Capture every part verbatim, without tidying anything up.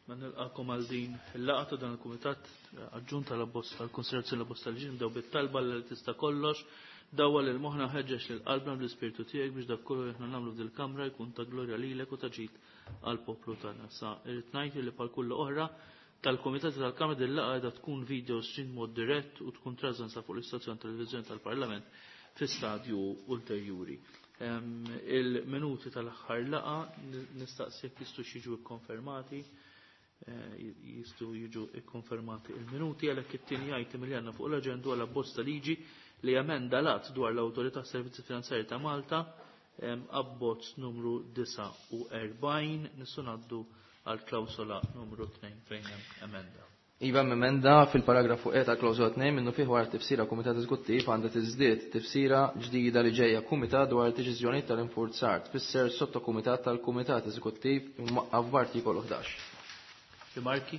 Ma nilqakom għal din il-laqgħa ta' dan il-Kumitat aġġunt tal-abbozz tal-konsiderazzjoni l-abbozz tal-ġim daw bit-talba li tista' kollox dawwa lil moħħna ħeġġeġ lil qalbna bl-ispirtu tiegħek biex dak kollu aħna nagħmlu f'dil kamra jkun ta' glorja lilek u ta' ġid għall-poplu tagħna. Sa irid ngħid li bħal kull oħra tal-Kumitat tal-Kamra din laqgħa qiegħda tkun video stream mod dirett u tkun trażanza fuq l-istazzjon televiżjoni tal-Parlament fi stadju ulterjuri. Il-minuti tal-aħħar laqgħa nistaqsi jekk jistgħu jiġu ikkonfermati. Jistu jiġu ikkonfermati il-minuti għalhekk it-tieni item li għandna fuq l-aġenda għal abbozz ta' liġi li emenda lat dwar l-Awtorità Servizzi Finanzjarji ta' Malta abbozz numru disa u erbajn nistgħu ngħaddu għal klawsola numru tnejn fejn hemm emenda. Iva emenda fil-paragrafu E ta' klawsola tnejn minnu fih wara tifsira Kumitat Eżekuttiv għandha tiżdied tifsira ġdida li ġejja Kumitat dwar deċiżjoni tal-infurzar tfisser sotto Kumitat tal-Kumitat Eżekuttiv imwaqqaf f'artikolu ħdax. Rimarki?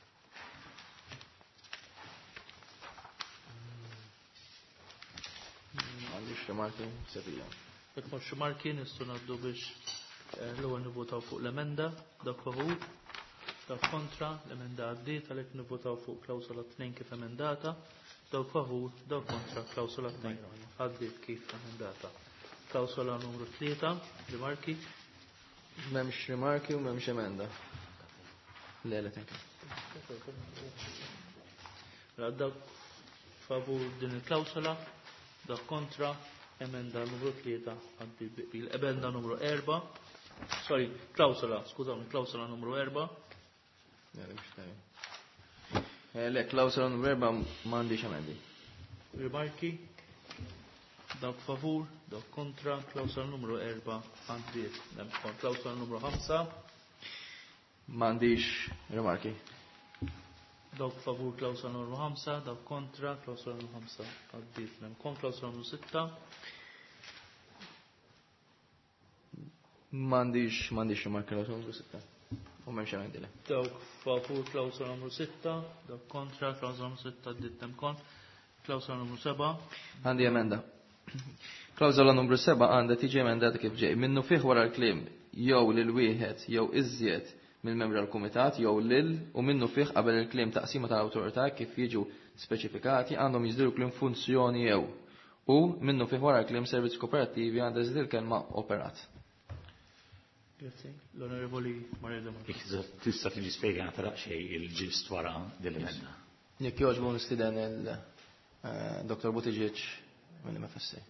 Għandix rimarki, sevija. Jekk mhux rimarki nistgħu ngħaddu biex l-ewwel nivvotaw fuq l-emenda, dak favur, dak kontra, l-emenda għaddiet għalhekk nivvotaw fuq klawsola tnejn kif emendata, dak favur, dak kontra, klawsola tnejn għaddiet kif emendata. Klawsola numru tlieta, rimarki? M'hemmx rimarki u m'hemmx emenda. Le, le, tenka. Dak favur din il-klawsola, dak kontra, emenda numru tlieta għaddi il-emenda numru erba. Sorry, klawsola, skużawni, klawsola numru erba. Le, klawsola numru erba m'għandix emendi. Rimarki? Dak favur, dak kontra, klawsola numru erba għaddi. Klawsola numru ħamsa. M'għandix rimarki. Dawk favur klawsola numru ħamsa, dawk kontra klawsola numru ħamsa għaddiet. Kon klawsola numru sitta. M'għandix m'għandix rimarki klawsola numru sitta. U m'hemmx emendi le. Dawk favur klawsola numru sitta, dawk kontra klawsola numru sitta għaddiet. Kon klawsola numru seba. Għandi emenda. Klawsola numru seba għandha tiġi emendata kif ġej. Minnu fih wara l-kliem jew lil wieħed jew iżjed mill-membri tal-Kumitat jew lil u minnu fih qabel il-kliem taqsima tal-awtorità kif jiġu speċifikati għandhom jiżdilu kliem funzjoni jew u minnu fih wara l-kliem servizzi kooperattivi għandha żdil kelma operat. Grazie. L-Onorevoli Marella Marquez. Tista' tiġi spjegata daqsxejn il-ġist wara dil-emenda. Jekk jogħġbu nistieden il-Doktor Buttigieg mill-M F S A.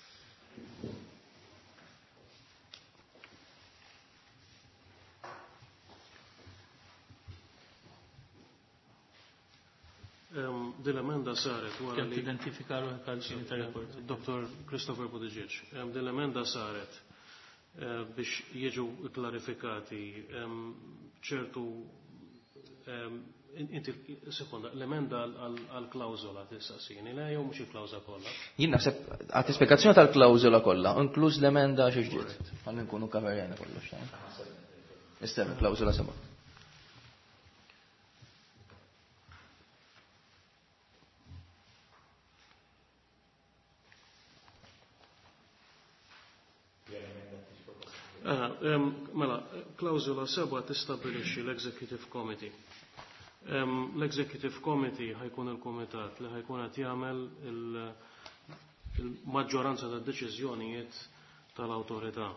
Dil-emenda saret wara li identifikaru għal-xini tal-report. Doktor Christopher Buttigieg. Dil-emenda saret biex jiġu klarifikati ċertu inti sekonda l-emenda għal-klawzola tistaqsini, le jew mhux il-klawża kollha. Jien naħseb għat-ispjegazzjoni tal-klawżola kollha, inkluż l-emenda xi ġdiet. Ħalli nkunu kaverjani kollox. Istemmi klawżola seba'. Mela, klawżola seba' tistabbilixxi l-Executive Committee. L-Executive Committee ħajkun il-Kumitat li ħajkun qed jagħmel il-maġġoranza tad-deċiżjonijiet tal-awtorità.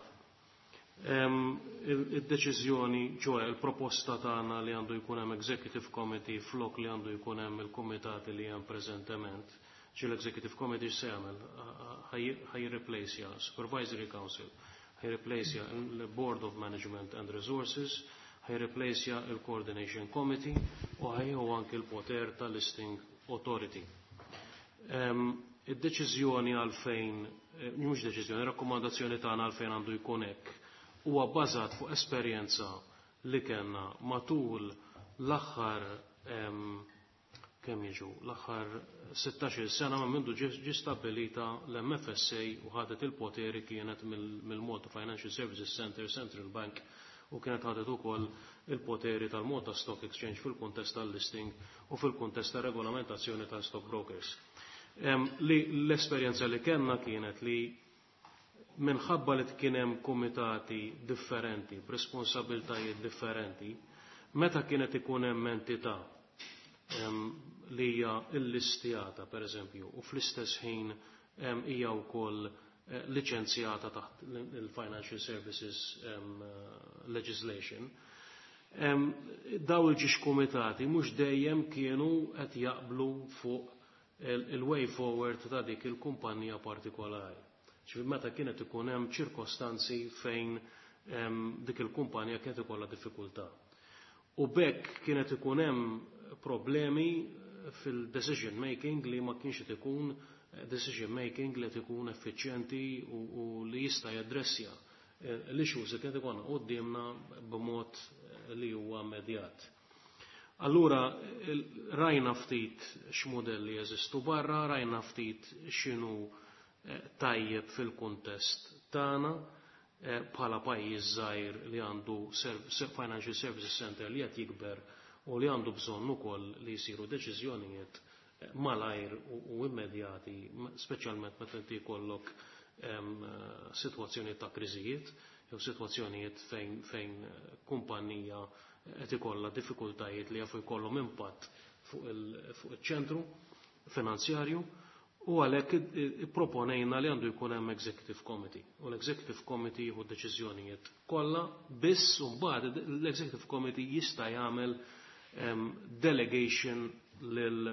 Id-deċiżjoni, ġoe il-proposta tagħna li għandu jkun hemm Executive Committee flok li għandu jkun hemm il-kumitati li hemm preżentement. Ġi l-Executive Committee se jagħmel ħajreplace Supervisory Council. He replace the Board of Management and Resources, he replace il-Coordination Committee u ħajju anke il-poter tal-Listing Authority. Id-deċiżjoni għalfejn, mhux deċiżjoni, rakkomandazzjoni tagħna għalfejn għandu jkun hekk huwa bbażat fuq esperjenza li kellna matul l-aħħar kemm jiġu l-aħħar sittax-il sena ma mindu ġi stabbilita l-M F S A u ħadet il-poteri kienet mill-Malta Financial Services Center Central Bank u kienet ħadet ukoll il-poteri tal-Malta Stock Exchange fil-kuntest tal-listing u fil-kuntest tal-regolamentazzjoni tal-stock brokers. L-esperjenza li kellna kienet li minħabba li kien hemm kumitati differenti, b'responsabiltajiet differenti, Meta kienet ikun hemm entità li hija illistjata pereżempju u fl-istess ħin hija wkoll liċenzjata taħt il-Financial Services legislation, daw il-ġiex kumitati mhux dejjem kienu qed jaqblu fuq il-way forward ta' dik il-kumpanija partikolari. Ġifieri meta kienet ikun hemm ċirkostanzi fejn dik il-kumpanija kienet ikollha diffikultà. U bekk kienet ikun hemm problemi fil-decision making li ma kienx ikun decision making li ikun effiċjenti u li jista' jaddressja l-issues li kienet ikun qudiemna b'mod li huwa immedjat. Allura rajna ftit x'modelli jeżistu barra, rajna ftit x'inhu tajjeb fil-kuntest tagħna bħala pajjiż żgħir li għandu Financial Services Center li qed jikber u li għandu bżonn ukoll li jsiru deċiżjonijiet malajr u immedjati, speċjalment meta inti jkollok sitwazzjonijiet ta' kriżijiet jew sitwazzjonijiet fejn fejn kumpanija qed ikollha diffikultajiet li jafu jkollhom impatt fuq iċ-ċentru finanzjarju. U għalhekk proponejna li għandu jkun hemm Executive Committee. U l-Executive Committee jieħu deċiżjonijiet kollha biss u mbagħad l-Executive Committee jista' jagħmel delegation lil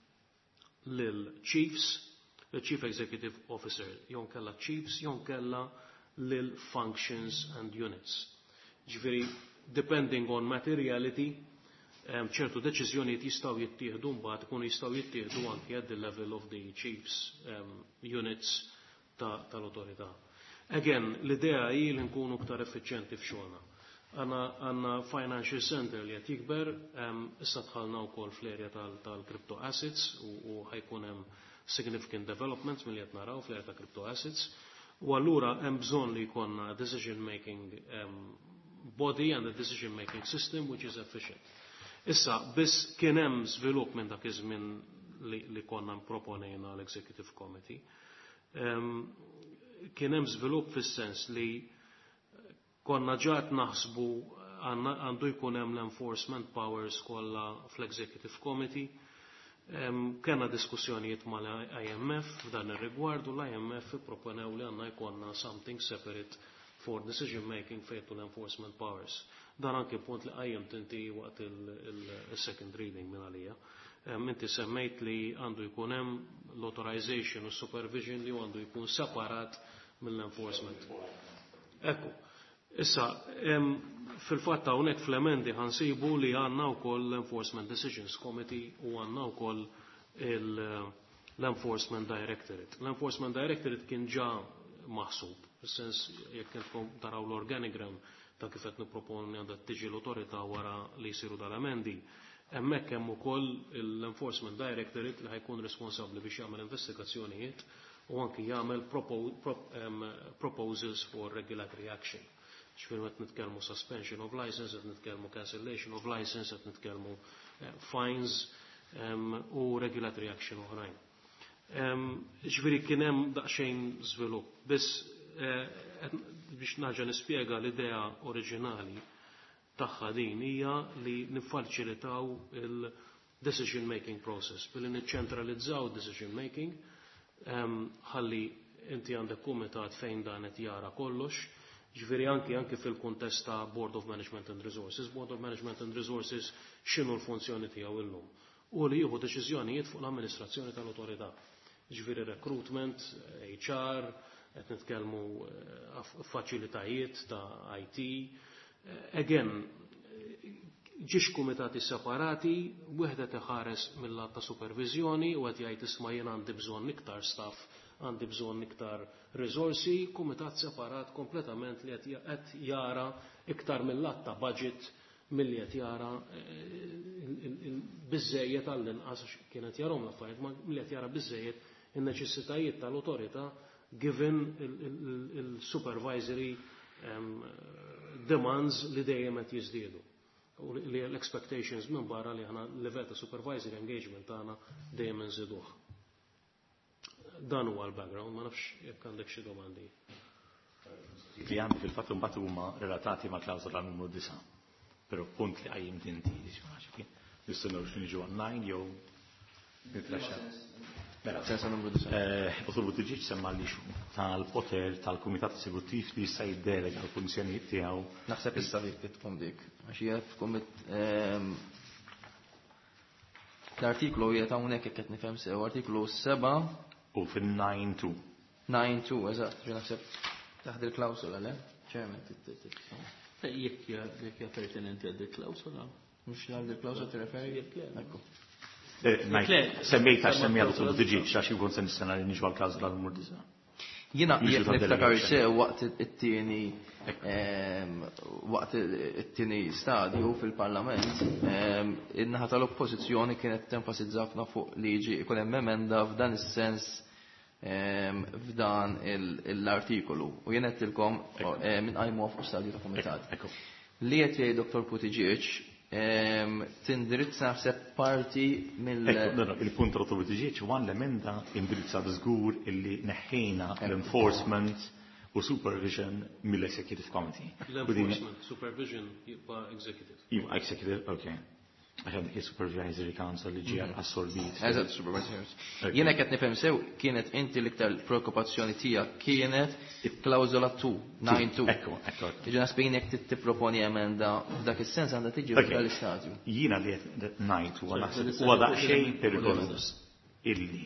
lil chiefs, Chief Executive Officer, jew kellha chiefs, jew kellha lil functions and units. Ġifieri depending on materiality, ċertu deċiżjonijiet jistgħu jittieħdu mbagħad ikunu jistgħu jittieħdu anke at the level of the chiefs units tal-awtorità. Again, l-idea hi li nkunu aktar effiċjenti f'xogħolna. Għandna financial center li qed jikber, issa dħalna wkoll fl-area tal-crypto assets u ħajkun hemm significant developments milli qed naraw fl-area ta' crypto assets. U allura hemm bżonn li jkollna decision making body and a decision making system which is efficient. Issa, biss kien hemm żvilupp minn dak iż-żmien li konna proponejna l-Executive Committee. Kien hemm żvilupp fis-sens li konna ġat naħsbu għandu jkun hemm l-enforcement powers kollha fl-Executive Committee. Kenna diskussjonijiet mal-I M F f'dan ir-rigward u l-I M F ipproponew li għandna jkollna something separate for decision making fejtu l-enforcement powers. Dan anke punt li qajjem tinti waqt il-second reading minn għalija. Inti semmejt li għandu jkun hemm l-authorization u supervision li għandu jkun separat mill-enforcement. Ekku, issa fil-fatt hawnhekk fl-emendi ħansibu li għandna wkoll l-Enforcement Decisions Committee u għandna wkoll l-Enforcement Directorate. L-Enforcement Directorate kien ġa maħsub, fis-sens jekk intkom taraw l-organigram ta' kif qed nipproponi għandha tiġi l-awtorità wara li jsiru dal-emendi. Hemmhekk hemm ukoll l-Enforcement Directorate li ħajkun responsabbli biex jagħmel investigazzjonijiet u anke jagħmel proposals for regulatory action. Ġifieri qed nitkellmu suspension of license, qed nitkellmu cancellation of license, qed nitkellmu fines u regulatory action oħrajn. Ġifieri kien hemm daqsxejn żvilupp, biss biex naġa nispjega l-idea oriġinali tagħha din hija li niffaċilitaw il-decision making process billi niċċentralizzaw decision making ħalli inti għandek kumitat fejn dan qed jara kollox, ġifieri anke anke fil-kuntest ta' Board of Management and Resources. Board of Management and Resources x'inhu l-funzjoni tiegħu illum u li jieħu deċiżjonijiet fuq l-amministrazzjoni tal-awtorità. Ġifieri recruitment, H R, qed nitkellmu faċilitajiet ta' I T. Again, ġiex kumitati separati, wieħed qed iħares mill-lat ta' supervizjoni u qed jgħid isma' jien għandi bżonn iktar staff, għandi bżonn iktar risorsi, kumitat separat kompletament li qed jara iktar mill-lat ta' budget milli qed jara biżżejjed għall-inqas kienet jarhom l-affarijiet, ma milli qed jara biżżejjed in-neċessitajiet tal-awtorità given il-supervisory demands li dejjem qed jiżdiedu. U li l-expectations minn barra li ħana l-level ta' supervisory engagement tagħna dejjem inżiduh. Dan huwa l-background, ma nafx jekk għandek xi domandi. Li għandi fil-fatt imbagħad huma relatati ma' klawżola numru disa'. Però punt li għajjem dinti, diċi nistennew x'in jiġu għan-nine jew nitraxxa. Mela, Sensa numru disa. Ottobu tiġiġ semma li xu tal-poter tal-Kumitat Eżekuttiv li jista' jiddelega l-funzjonijiet tiegħu. Naħseb issa tkun dik. Għax jaf kumit l-artiklu jiet hawnhekk jekk qed nifhem sew, artiklu seba' U fin-nine two. nine two, eżatt, ġi naħseb taħt il-klawsola, le? Chairman, Jekk jekk hija pertinenti għal il-klawsola. mhux għal il-klawsola tirreferi? Ekku. Semmejt għax semmija l-ottobu tiġiġ għax jkun se nistenna li niġu għal-klawsola l-mur disa. Jina jek niftakar sew waqt it-tieni waqt it-tieni stadju fil-Parlament, in-naħa tal-Oppożizzjoni kienet tenfasizza ħafna fuq liġi ikun hemm emenda f'dan is-sens f'dan l-artikolu. U jien qedtilkom minn qajmu fuq stadju ta' kumitat. Li qed jgħid Doktor Buttigieg tindirizza naħseb parti mill Il-punt tal-ottobu tiġiġ huwa l-emenda indirizzat żgur illi neħħejna l-enforcement u supervision mill-Executive Committee. L-enforcement, supervision jibqa' executive. Jibqa' executive, okay. Għaxan dik Supervisory Council li ġie assorbit. Eżatt, supervisors. Jiena qed nifhem sew kienet inti l-iktar preokkupazzjoni tiegħek kienet klawżola two, nine two. Ekku, ekku. Jiġu naspejn jekk tipproponi emenda f'dak is-sens għandha tiġi fl-istadju. Jiena li qed ngħid huwa naħseb huwa daqsxejn perikolus illi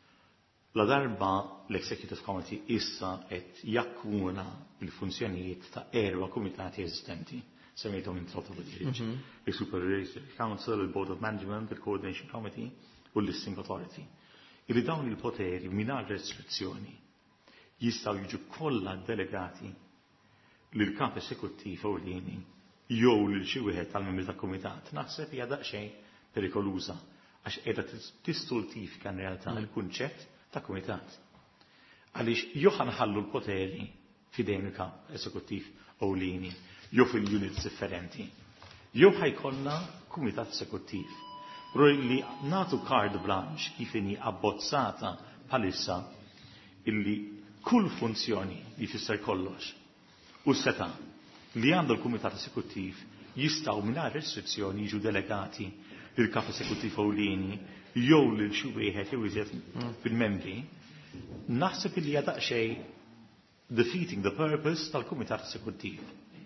la darba l-Executive Committee issa qed jakkuna l-funzjonijiet ta' erba' kumitati eżistenti. Semmejthom introdottu il-Supervisory Council, il-Board of Management, il-Coordination Committee u l-Listing Authority. Illi dawn il-poteri mingħajr restrizzjoni jistgħu jiġu kollha delegati lil kap esekuttiv ewlieni jew lil xi wieħed tal-membri tal-kumitat. Naħseb hija daqsxejn perikoluża għax qiegħda tistultifika n-realtà l-kunċett ta' kumitat. Għaliex jew ħanħallu l-poteri f'idejn il-kap esekuttiv ewlieni jew fil-units differenti. Jew ħajkollna kumitat esekuttiv. Roj li natu carte blanche kif inhi abbozzata bħalissa illi kull funzjoni li fisser kollox u seta li għandu l-kumitat esekuttiv jistgħu mingħajr restrizzjoni jiġu delegati lil kap esekuttiv ewlieni jew lil xi wieħed jew iżjed fil-membri. Naħseb illi hija daqsxejn defeating the purpose tal-kumitat esekuttiv.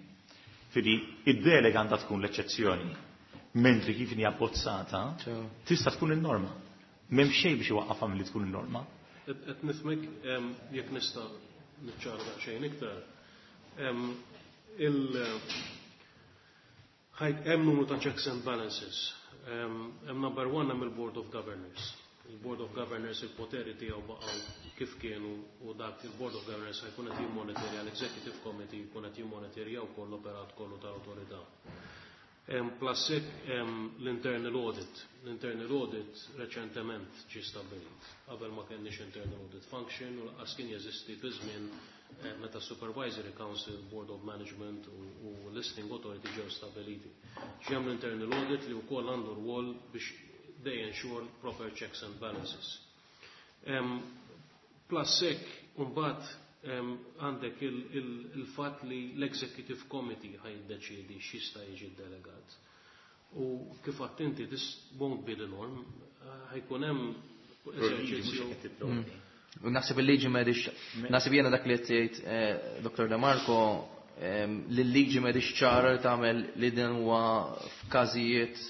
Fidi id-delega għandha tkun l-eċċezzjoni, mentri kif hija abbozzata tista' tkun il-norma. M'hemm xejn biex iwaqqafha milli tkun il-norma. Qed nifhmek jekk nista' niċċara daqsxejn iktar. Il hemm numru ta' checks and balances. Hemm number one hemm il-Board of Governors. Il-Board of Governors il-poteri tiegħu baqgħu kif kienu u dak il-Board of Governors ħajkun qed jimmonitorja l-Executive Committee jkun qed jimmonitorja wkoll l-operat kollu tal-awtorità. Plus l-internal audit. L-internal audit reċentement ġie stabbilit. Qabel ma kenniex internal audit function u laqas kien jeżisti fi żmien meta Supervisory Council, Board of Management u Listing Authority ġew stabiliti. Ġemm l-internal audit li wkoll għandu rwol biex they ensure proper checks and balances. Um, plus sek, umbat um, għandek il-fat il, il li l-Executive Committee ħajdeċidi xista jiġi delegat. U kif attenti, this won't be the norm, ħajkun hemm eżerċizzju. U naħseb il-liġi medix, naħseb jena dak li jtejt Doktor De Marco, li l-liġi medix ċara li tagħmel li din huwa f'każijiet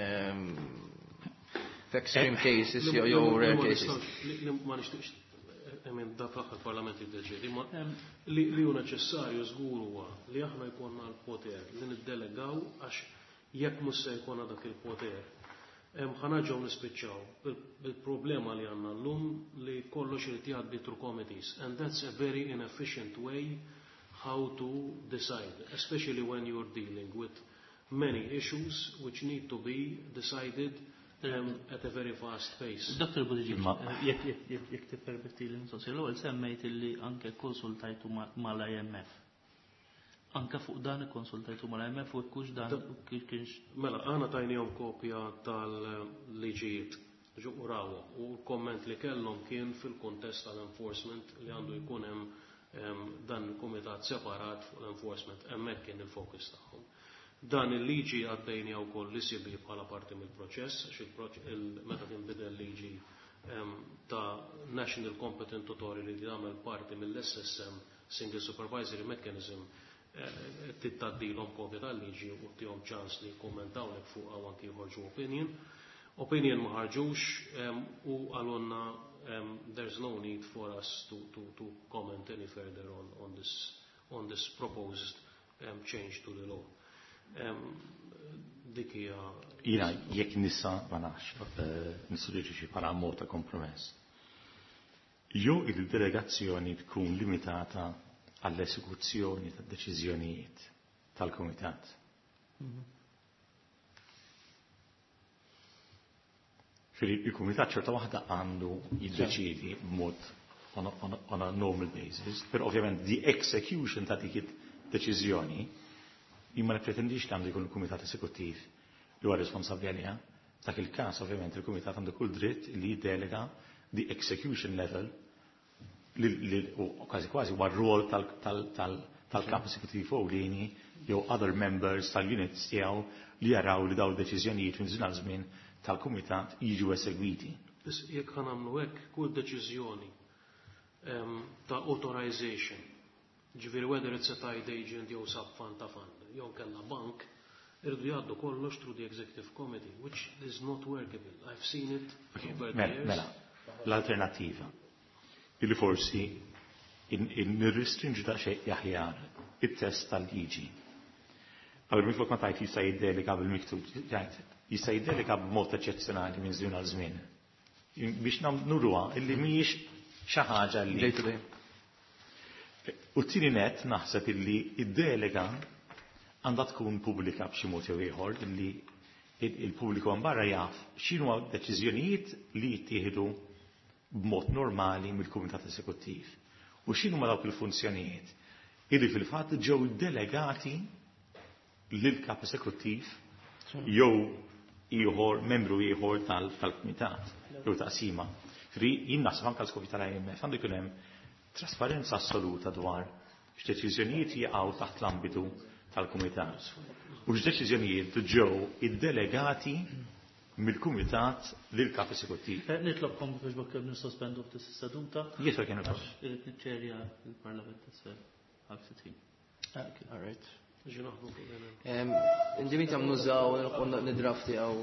f'extreme cases, jew rare cases. Ma nixtieqx emin dak l-aħħar parlament jiddeċiedi, ma li hu neċessarju żgur huwa li aħna jkollna l-poter li niddelegaw għax jekk mhux se jkollna dak il-poter. Ħanaġgħu nispiċċaw il-problema li għandna llum li kollox irid jgħaddi through committees, and that's a very inefficient way how to decide, especially when you're dealing with many issues which need to be decided Um, at a very fast pace. Doktor Buttigieg, jek ti permetti l-insossi, l-għol semmejt li anke konsultajtu mal-I M F. Anke fuq dan konsultajtu mal-I M F u kux dan kienx. Mela, għana tajnijom kopja tal-liġijiet ġuq rawa u l-komment li kellhom kien fil-kontest tal-enforcement li għandu jkun hemm dan komitat separat fuq l-enforcement, hemmhekk kien il-fokus tagħhom. Dan il-liġi għaddejni wkoll li sibi bħala parti mill-proċess, għax il-meta tinbidel liġi ta' National Competent Authority li għamel parti mill-S S M, Single Supervisory Mechanism, tittaddilhom kopja tal-liġi u tihom ċans li jkommentawlek fuq għaw anki jħorġu opinion. Opinion ma ħarġux u għalunna there's no need for us to, to, to comment any further on, on, this, on this proposed um, change to the law. Um, Dikija. Jina, jek nissa ma nafx, nissuġġerixxi bħala mod ta' kompromess. Jo il-delegazzjoni tkun limitata għall-esekuzzjoni tad deċiżjonijiet tal-Kumitat. Il-Kumitat ċerta waħda għandu jiddeċidi b'mod on, on, on a normal basis, per ovvjament the execution ta' dik id-deċiżjoni imma nepretendix li għandu jkun il-Kumitat Esekuttiv li huwa responsabbli għaliha. Dak il-każ ovvjament il-Kumitat għandu kull dritt li jiddelega the execution level u kważi kważi huwa r-rol tal-kap esekuttiv ewlieni jew other members tal-units tiegħu li jaraw li dawn id-deċiżjonijiet minn żmien għal żmien tal-Kumitat jiġu esegwiti. Jekk ħanamlu hekk kull deċiżjoni ta' authorization, ġifieri whether it's a tied agent jew sub-fund ta' fund, jew kellha bank, irdu jgħaddu kollox through the executive committee, which is not workable. I've seen it over the years. Mela, l-alternattiva illi forsi nirristrinġu ta' xejn aħjar it-test tal-liġi. Għabel mitlok ma tajt jista' jiddelega bil-miktub, jista' jiddelega b'mod eċċezzjonali minn żmien għal żmien. Biex nurruha illi mhijiex xi ħaġa li. U t-tieni net naħseb illi id-delega għandha tkun pubblika b'xi mod jew ieħor illi il-pubbliku għan barra jaf x'inhu deċiżjonijiet li jittieħdu b'mod normali mill-Kumitat Esekuttiv. U x'inhu ma dawk il-funzjonijiet illi fil-fatt ġew delegati lill-kap esekuttiv jew ieħor membru ieħor tal-Kumitat jew taqsima. Fri jien naħseb anke l-Skopji tal-I M F għandu jkun hemm trasparenza assoluta dwar x'deċiżjonijiet jaqgħu taħt l-ambitu tal-Kumitat. U x'deċiżjonijiet ġew iddelegati mill-Kumitat lill-kap esekuttiv. Nitlobkom biex bakkeb nissospendu f'tis-seduta. Jies kienu għax irid niċċerja l-Parlament tisfel għal-sittin. All right. Ġi naħdu fuq Indimit għam nużaw, nidrafti għaw.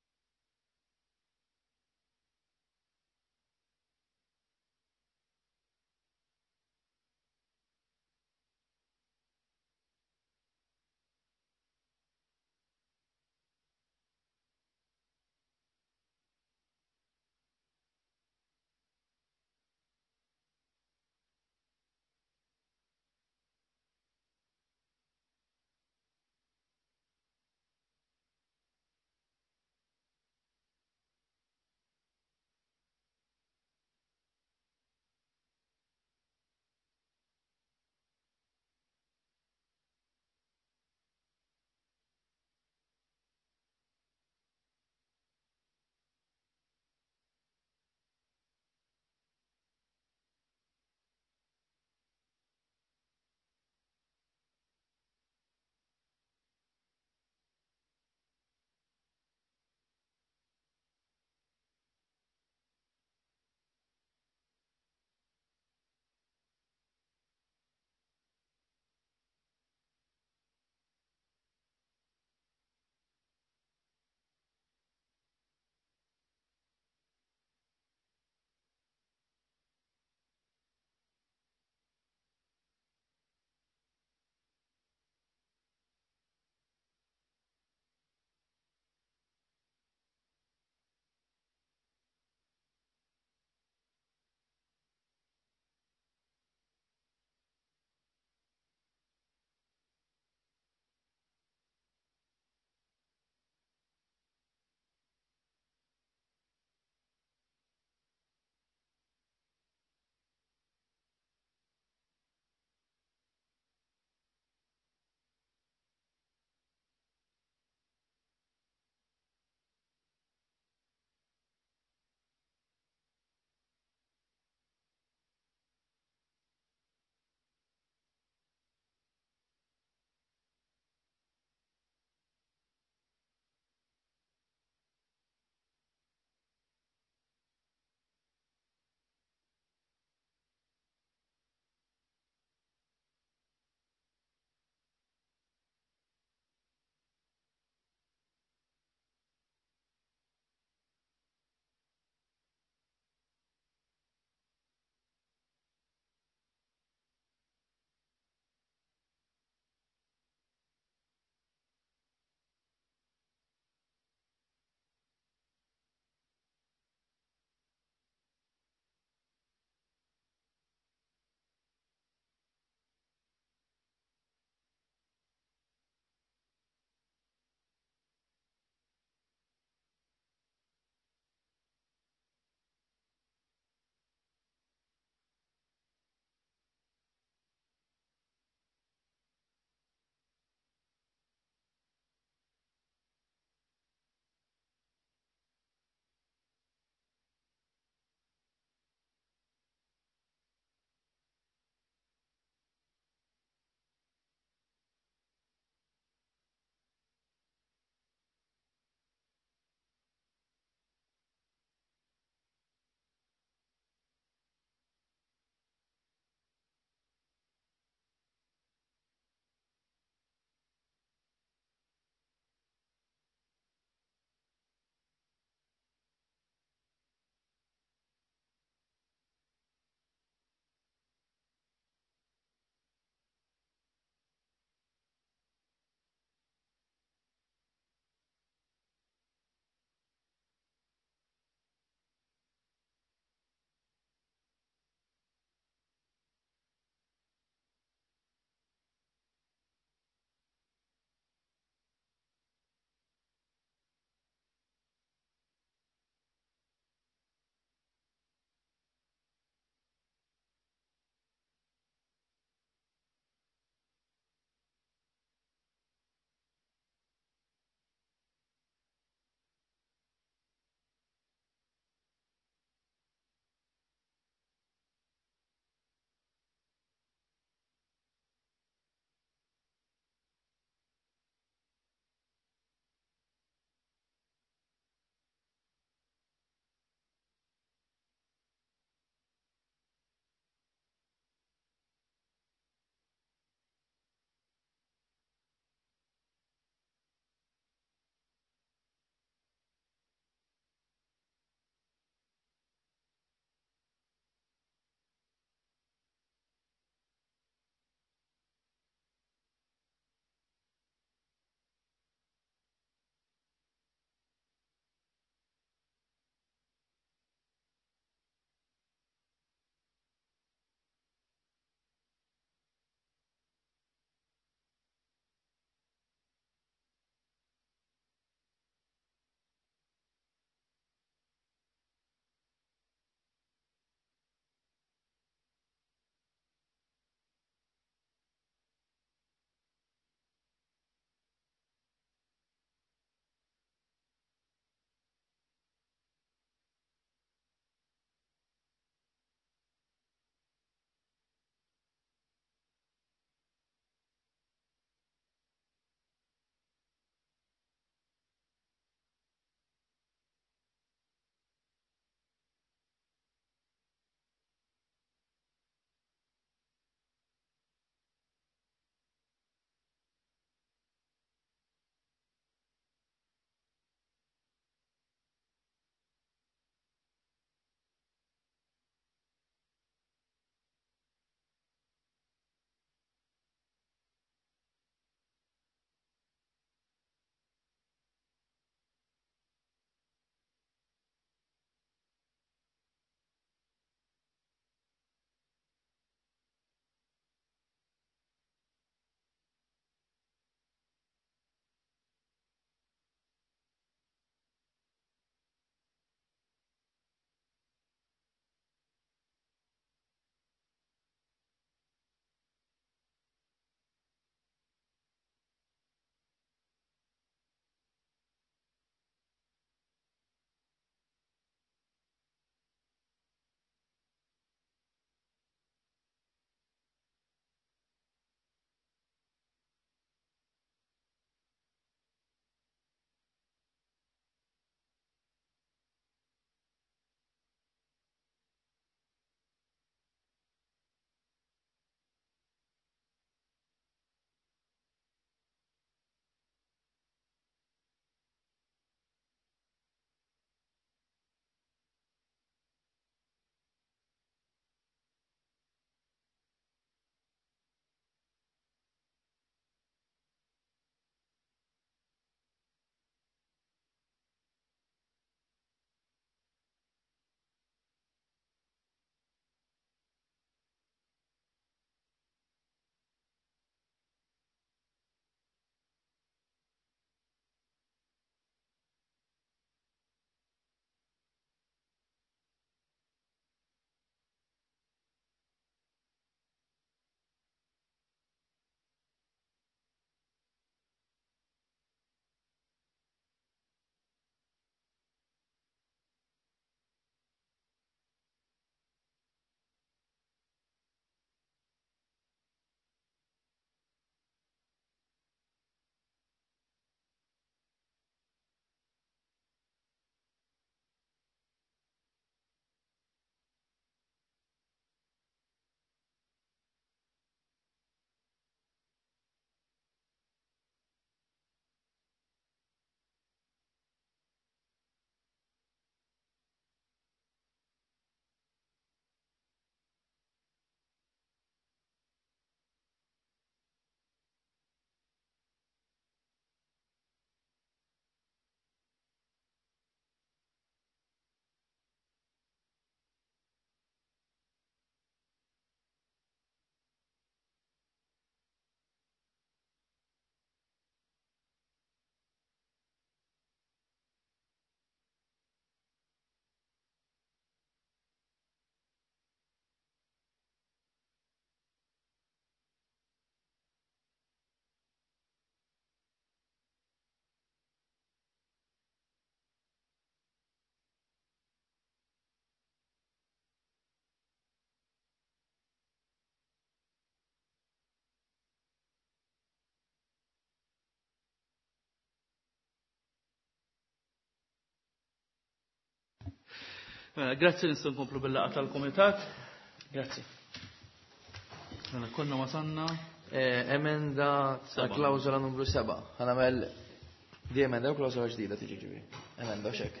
Grazzi nistgħu nkomplu bil-laqgħa tal-Kumitat. Grazzi. Mela konna wasanna emenda ta' klawżola numru seba'. Ħanamel di emenda u klawżola ġdida tiġi ġibi. Emenda xek.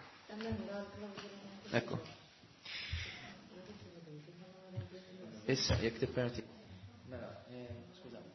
Ekku. Issa, jekk tippermetti. Mela, skużami.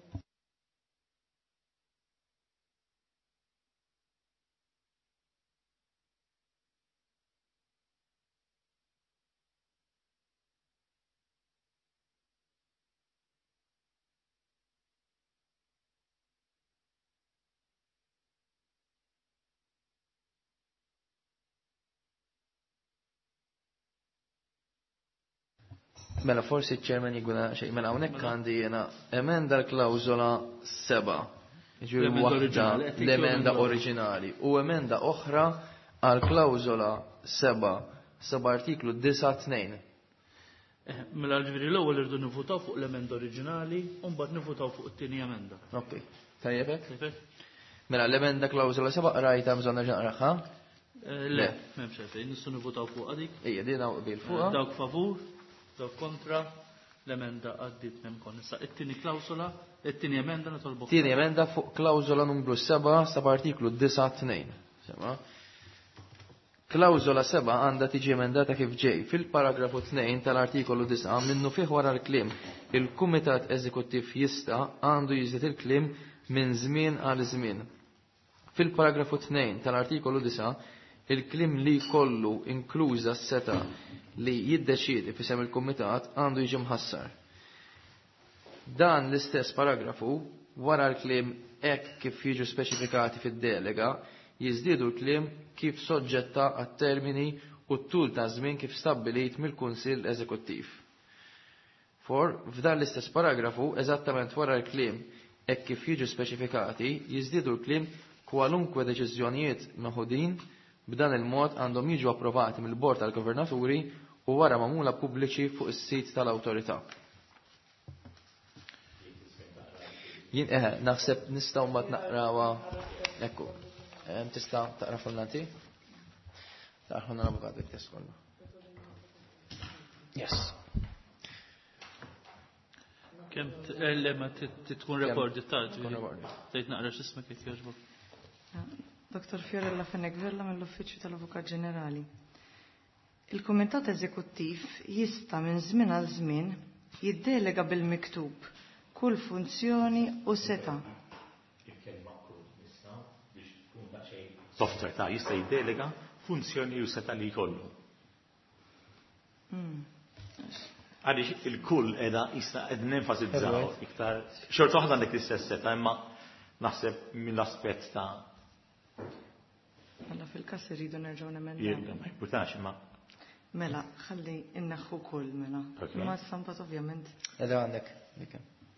Mela forsi ċ-ċermen jguna xej, mela hawnhekk għandi jiena emenda l-klawżola seba'. Ġifieri waħda l-emenda oriġinali u emenda oħra għal klawżola seba' seba' artiklu disa' tnejn. Mela ġifieri l-ewwel irdu nivutaw fuq l-emenda oriġinali u mbagħad nivutaw fuq it-tieni emenda. Okej. Tajjebek? Mela l-emenda klawżola seba' rajta bżonn nerġa' naqraħha? Le, m'hemmx għalfejn, nistgħu nivutaw fuq dik. Ejja, din hawn qbil fuqha. Dawk favur, dawk kontra, l-emenda għaddit m'hemm kon. Issa it-tieni klawżola, it-tieni emenda nitolbu. Tieni emenda fuq klawżola numru seba' seba' artiklu disa' tnejn. Sema. Klawżola seba' għandha tiġi emendata kif ġej fil-paragrafu tnejn tal-artikolu disa' minnu fih wara l-kliem il-Kumitat Eżekuttiv jista' għandu jiżid il-kliem minn żmien għal żmien. Fil-paragrafu tnejn tal-artikolu disa' il-klim li kollu inkluża s-seta li jiddeċiedi fisem il-Kumitat għandu jiġi mħassar. Dan l-istess paragrafu wara l-klim hekk kif jiġu speċifikati fid-delega jiżdiedu l-klim kif soġġetta għat-termini u t-tul ta' żmien kif stabbilit mill-Kunsill Eżekuttiv. For f'dan l-istess paragrafu eżattament wara l-klim hekk kif jiġu speċifikati jiżdiedu l-klim kwalunkwe deċiżjonijiet meħudin b'dan il-mod għandhom jiġu approvati mill-Bord tal-Governaturi u wara magħmula pubbliċi fuq is-sit tal-awtorità. Jien eh naħseb nistgħu mbagħad naqrawha ekku. Tista' taqra fullanti? Taqra l-avukat it-test kollu. Yes. Kemm lema tkun rekordi taġ. Tgħid naqra x'ismek jekk jogħġbok. Doktor Fiorella Fenegvella mill-Uffiċċju tal-Avukat Ġenerali. Il-Kumitat Eżekuttiv jista' minn żmien għal żmien jiddelega bil-miktub kull funzjoni u seta'. Software ta' jista' jiddelega funzjoni u seta' li jkollu. Għaliex il-kull qiegħda jista' qed nenfasizzaw iktar. Xorta waħda għandek l-istess seta' imma naħseb mill-aspett ta' Mela fil-każ iridu nerġgħu jirga nemendaw. ma jimportax imma Mela, ħalli inneħħu kull mela. Ma stampat ovvjament. Edha għandek dik.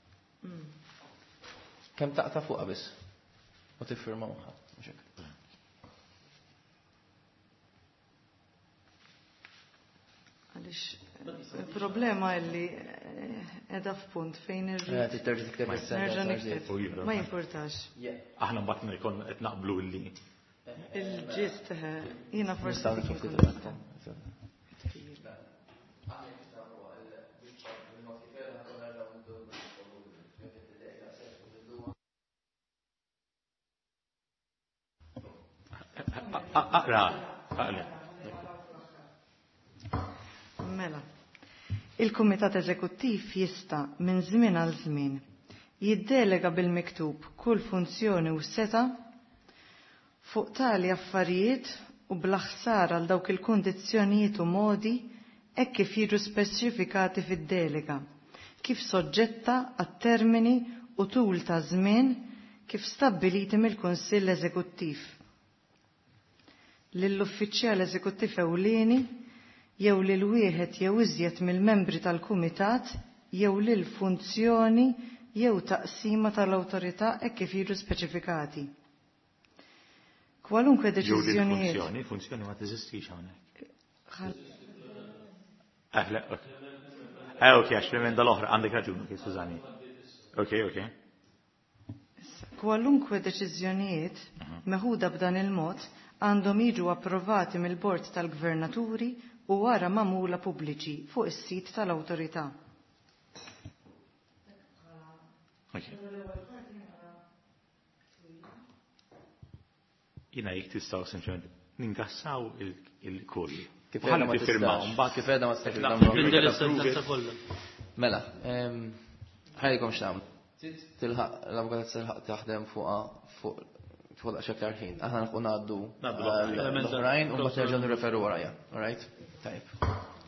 Kemm taqta' fuqha biss. U tiffirma magħha. Mhux hekk. Għaliex il-problema li qiegħda f'punt fejn irrid. Titterġa' tikteb Nerġa' is-sentence. nikteb. Ma jimportax. aħna mbagħad nkun qed naqblu li Il-ġist jiena forsi Nistgħu dik nifhmu inkun ftit. aqra aqra. Mela. Il-Kumitat Eżekuttiv jista' minn żmien għal żmien jiddelega bil-miktub kull funzjoni u seta' fuq tali affarijiet u bl-aħsar għal dawk il-kundizzjonijiet u modi hekk kif jiġu speċifikati fid-delega, kif soġġetta għat-termini u tul ta' żmien kif stabbiliti mill-Kunsill Eżekuttiv. Lill-uffiċjal eżekuttiv ewlieni jew lil wieħed jew iżjed mill-membri tal-Kumitat jew lil funzjoni jew taqsima tal-awtorità hekk kif jiġu speċifikati. Kwalunkwe deċiżjonijiet. Funzjoni, funzjoni ma teżistix hawnhekk. Eh, le, ok. Eh, ok, għax l-emenda l-oħra, għandek raġun, ok, skużani. Ok, ok. Kwalunkwe deċiżjonijiet meħuda b'dan il-mod għandhom jiġu approvati mill-Bord tal-Gvernaturi u wara magħmula pubbliċi fuq is-sit tal-awtorità. Jina jek tistaw sempliċement ningassaw il-kull. Kif edha ma tistax. Kif edha ma tistax. Mela, ħajkom x'tam. Tilħaq l-avukat tilħaq taħdem fuqha fuq fuq x'aktar ħin. Aħna nħu ngħaddu l-oħrajn u mbagħad nerġgħu nirreferu warajja. All right? Tajb.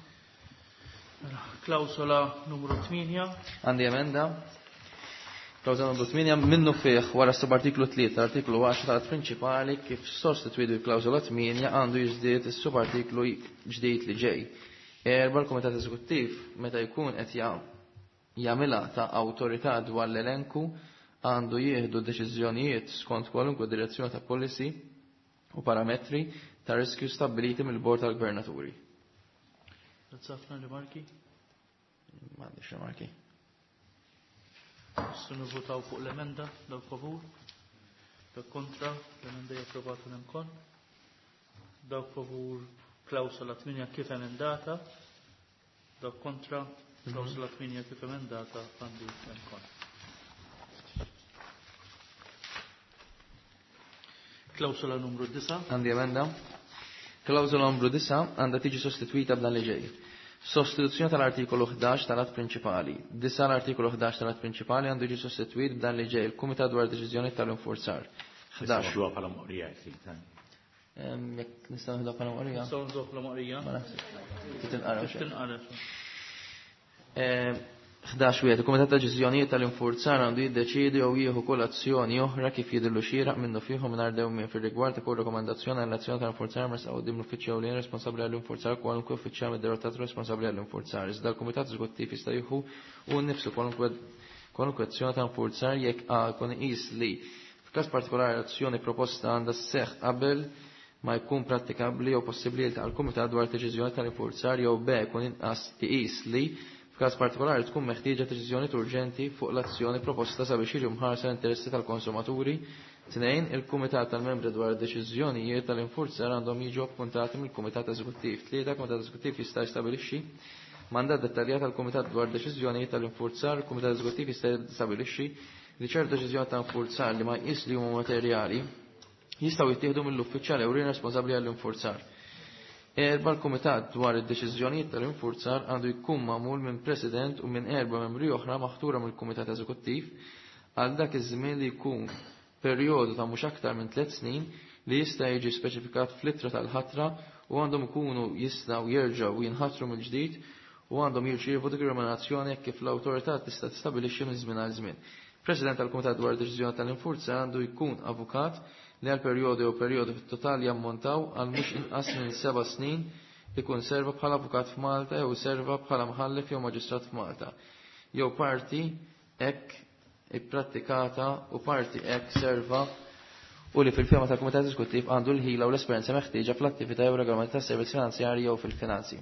Klawsola numru tminja. Għandi emenda. Klawsola numru tminja minnu fih wara subartiklu tlieta artiklu għaxra tal-prinċipali kif sostitwidu l-klawsola tminja għandu jiżdied is-subartiklu ġdid li ġej. Erba' l-Kumitat Eżekuttiv meta jkun qed jagħmilha ta' awtorità dwar l-elenku għandu jieħdu deċiżjonijiet skont kwalunkwe direzzjoni ta' policy u parametri ta' riskju stabiliti mill-Bord tal-Gvernaturi. Ħafna rimarki? M'għandix rimarki. Sunu votaw fuq l-emenda, daw favur, daw kontra, l-emenda japprovata l-imkon, daw favur klawsola tminja kif emendata, daw kontra, klawsola tminja kif emendata, għandu l-imkon. Klawsola numru disa. Għandi emenda. Klawsola numru disa għandha tiġi sostituita b'dan li ġej. Sostituzzjoni tal-artikolu ħdax tal-att prinċipali. Disa l-artikolu ħdax tal-att prinċipali għandu jiġi sostituit b'dan li ġej il-Kumitat dwar deċiżjoni tal-infurzar. ħdax huwa bħala maqrija jekk. Jekk nistgħu nħdu bħala maqrija. Nistgħu nħdu bħala maqrija. Ma naħseb. Titinqara xejn. Tinqara. ħdax wieħed il-Kumitat ta' Deċiżjonijiet tal-infurzar għandu jiddeċiedi jew jieħu kull azzjoni oħra kif jidhirlu xieraq minnu fihom mingħajr dewmien fir-rigward ta' kull rakkomandazzjoni għall-azzjoni tal-infurzar mers qudiem l-uffiċċju ewlien responsabbli għall-infurzar kwalunkwe uffiċjal mid-derottat responsabbli għall-infurzar. Iżda l-Kumitat Eżekuttiv jista' jieħu hu nnifsu kwalunkwe kwalunkwe azzjoni ta' infurzar jekk jkun iqis li f'każ partikolari azzjoni proposta għandha sseħħ qabel ma jkun prattikabbli jew possibbli tal-Kumitat dwar deċiżjoni tal-infurzar jew be jkun inqas iqis li f'każ partikolari tkun meħtieġa deċiżjoni urġenti fuq l-azzjoni proposta sabiex jiġu mħarsa l-interessi tal-konsumaturi. Tnejn, il-Kumitat tal-Membri dwar deċiżjonijiet tal-infurzar għandhom jiġu appuntati mill-Kumitat Eżekuttiv. Tlieta, il-Kumitat Eżekuttiv jista' jistabilixxi mandat dettaljat tal-Kumitat dwar deċiżjonijiet tal-infurzar. Il-Kumitat Eżekuttiv jista' jistabilixxi li ċertu deċiżjoni ta' infurzar li ma jqis li huma materjali jistgħu jittieħdu mill-uffiċjal ewlien responsabbli għall-infurzar. Erba' l-Kumitat dwar id-deċiżjonijiet tal-infurzar għandu jkun magħmul minn President u minn erba' membri oħra maħtura mill-Kumitat Eżekuttiv għal dak iż-żmien li jkun perjodu ta' mhux aktar minn tliet snin li jista' jiġi speċifikat fl-ittra tal-ħatra u għandhom ikunu jistgħu jerġgħu jinħatru mill-ġdid u għandhom jirċievu diskriminazzjoni kif l-awtorità tista' tistabbilixxi minn żmien għal żmien. President tal-Kumitat dwar id-deċiżjoni tal-infurzar għandu jkun avukat li għal perjodu u perjodu fit-total jammontaw għal mhux inqas minn seba' snin ikun serva bħala avukat f'Malta jew serva bħala mħallef jew maġistrat f'Malta. Jew parti hekk ipprattikata u parti hekk serva u li fil-firma tal-Kumitat Eżekuttiv għandu l-ħila u l-esperjenza meħtieġa fl-attività jew regolamenti tas-servizz finanzjarji jew fil-finanzi.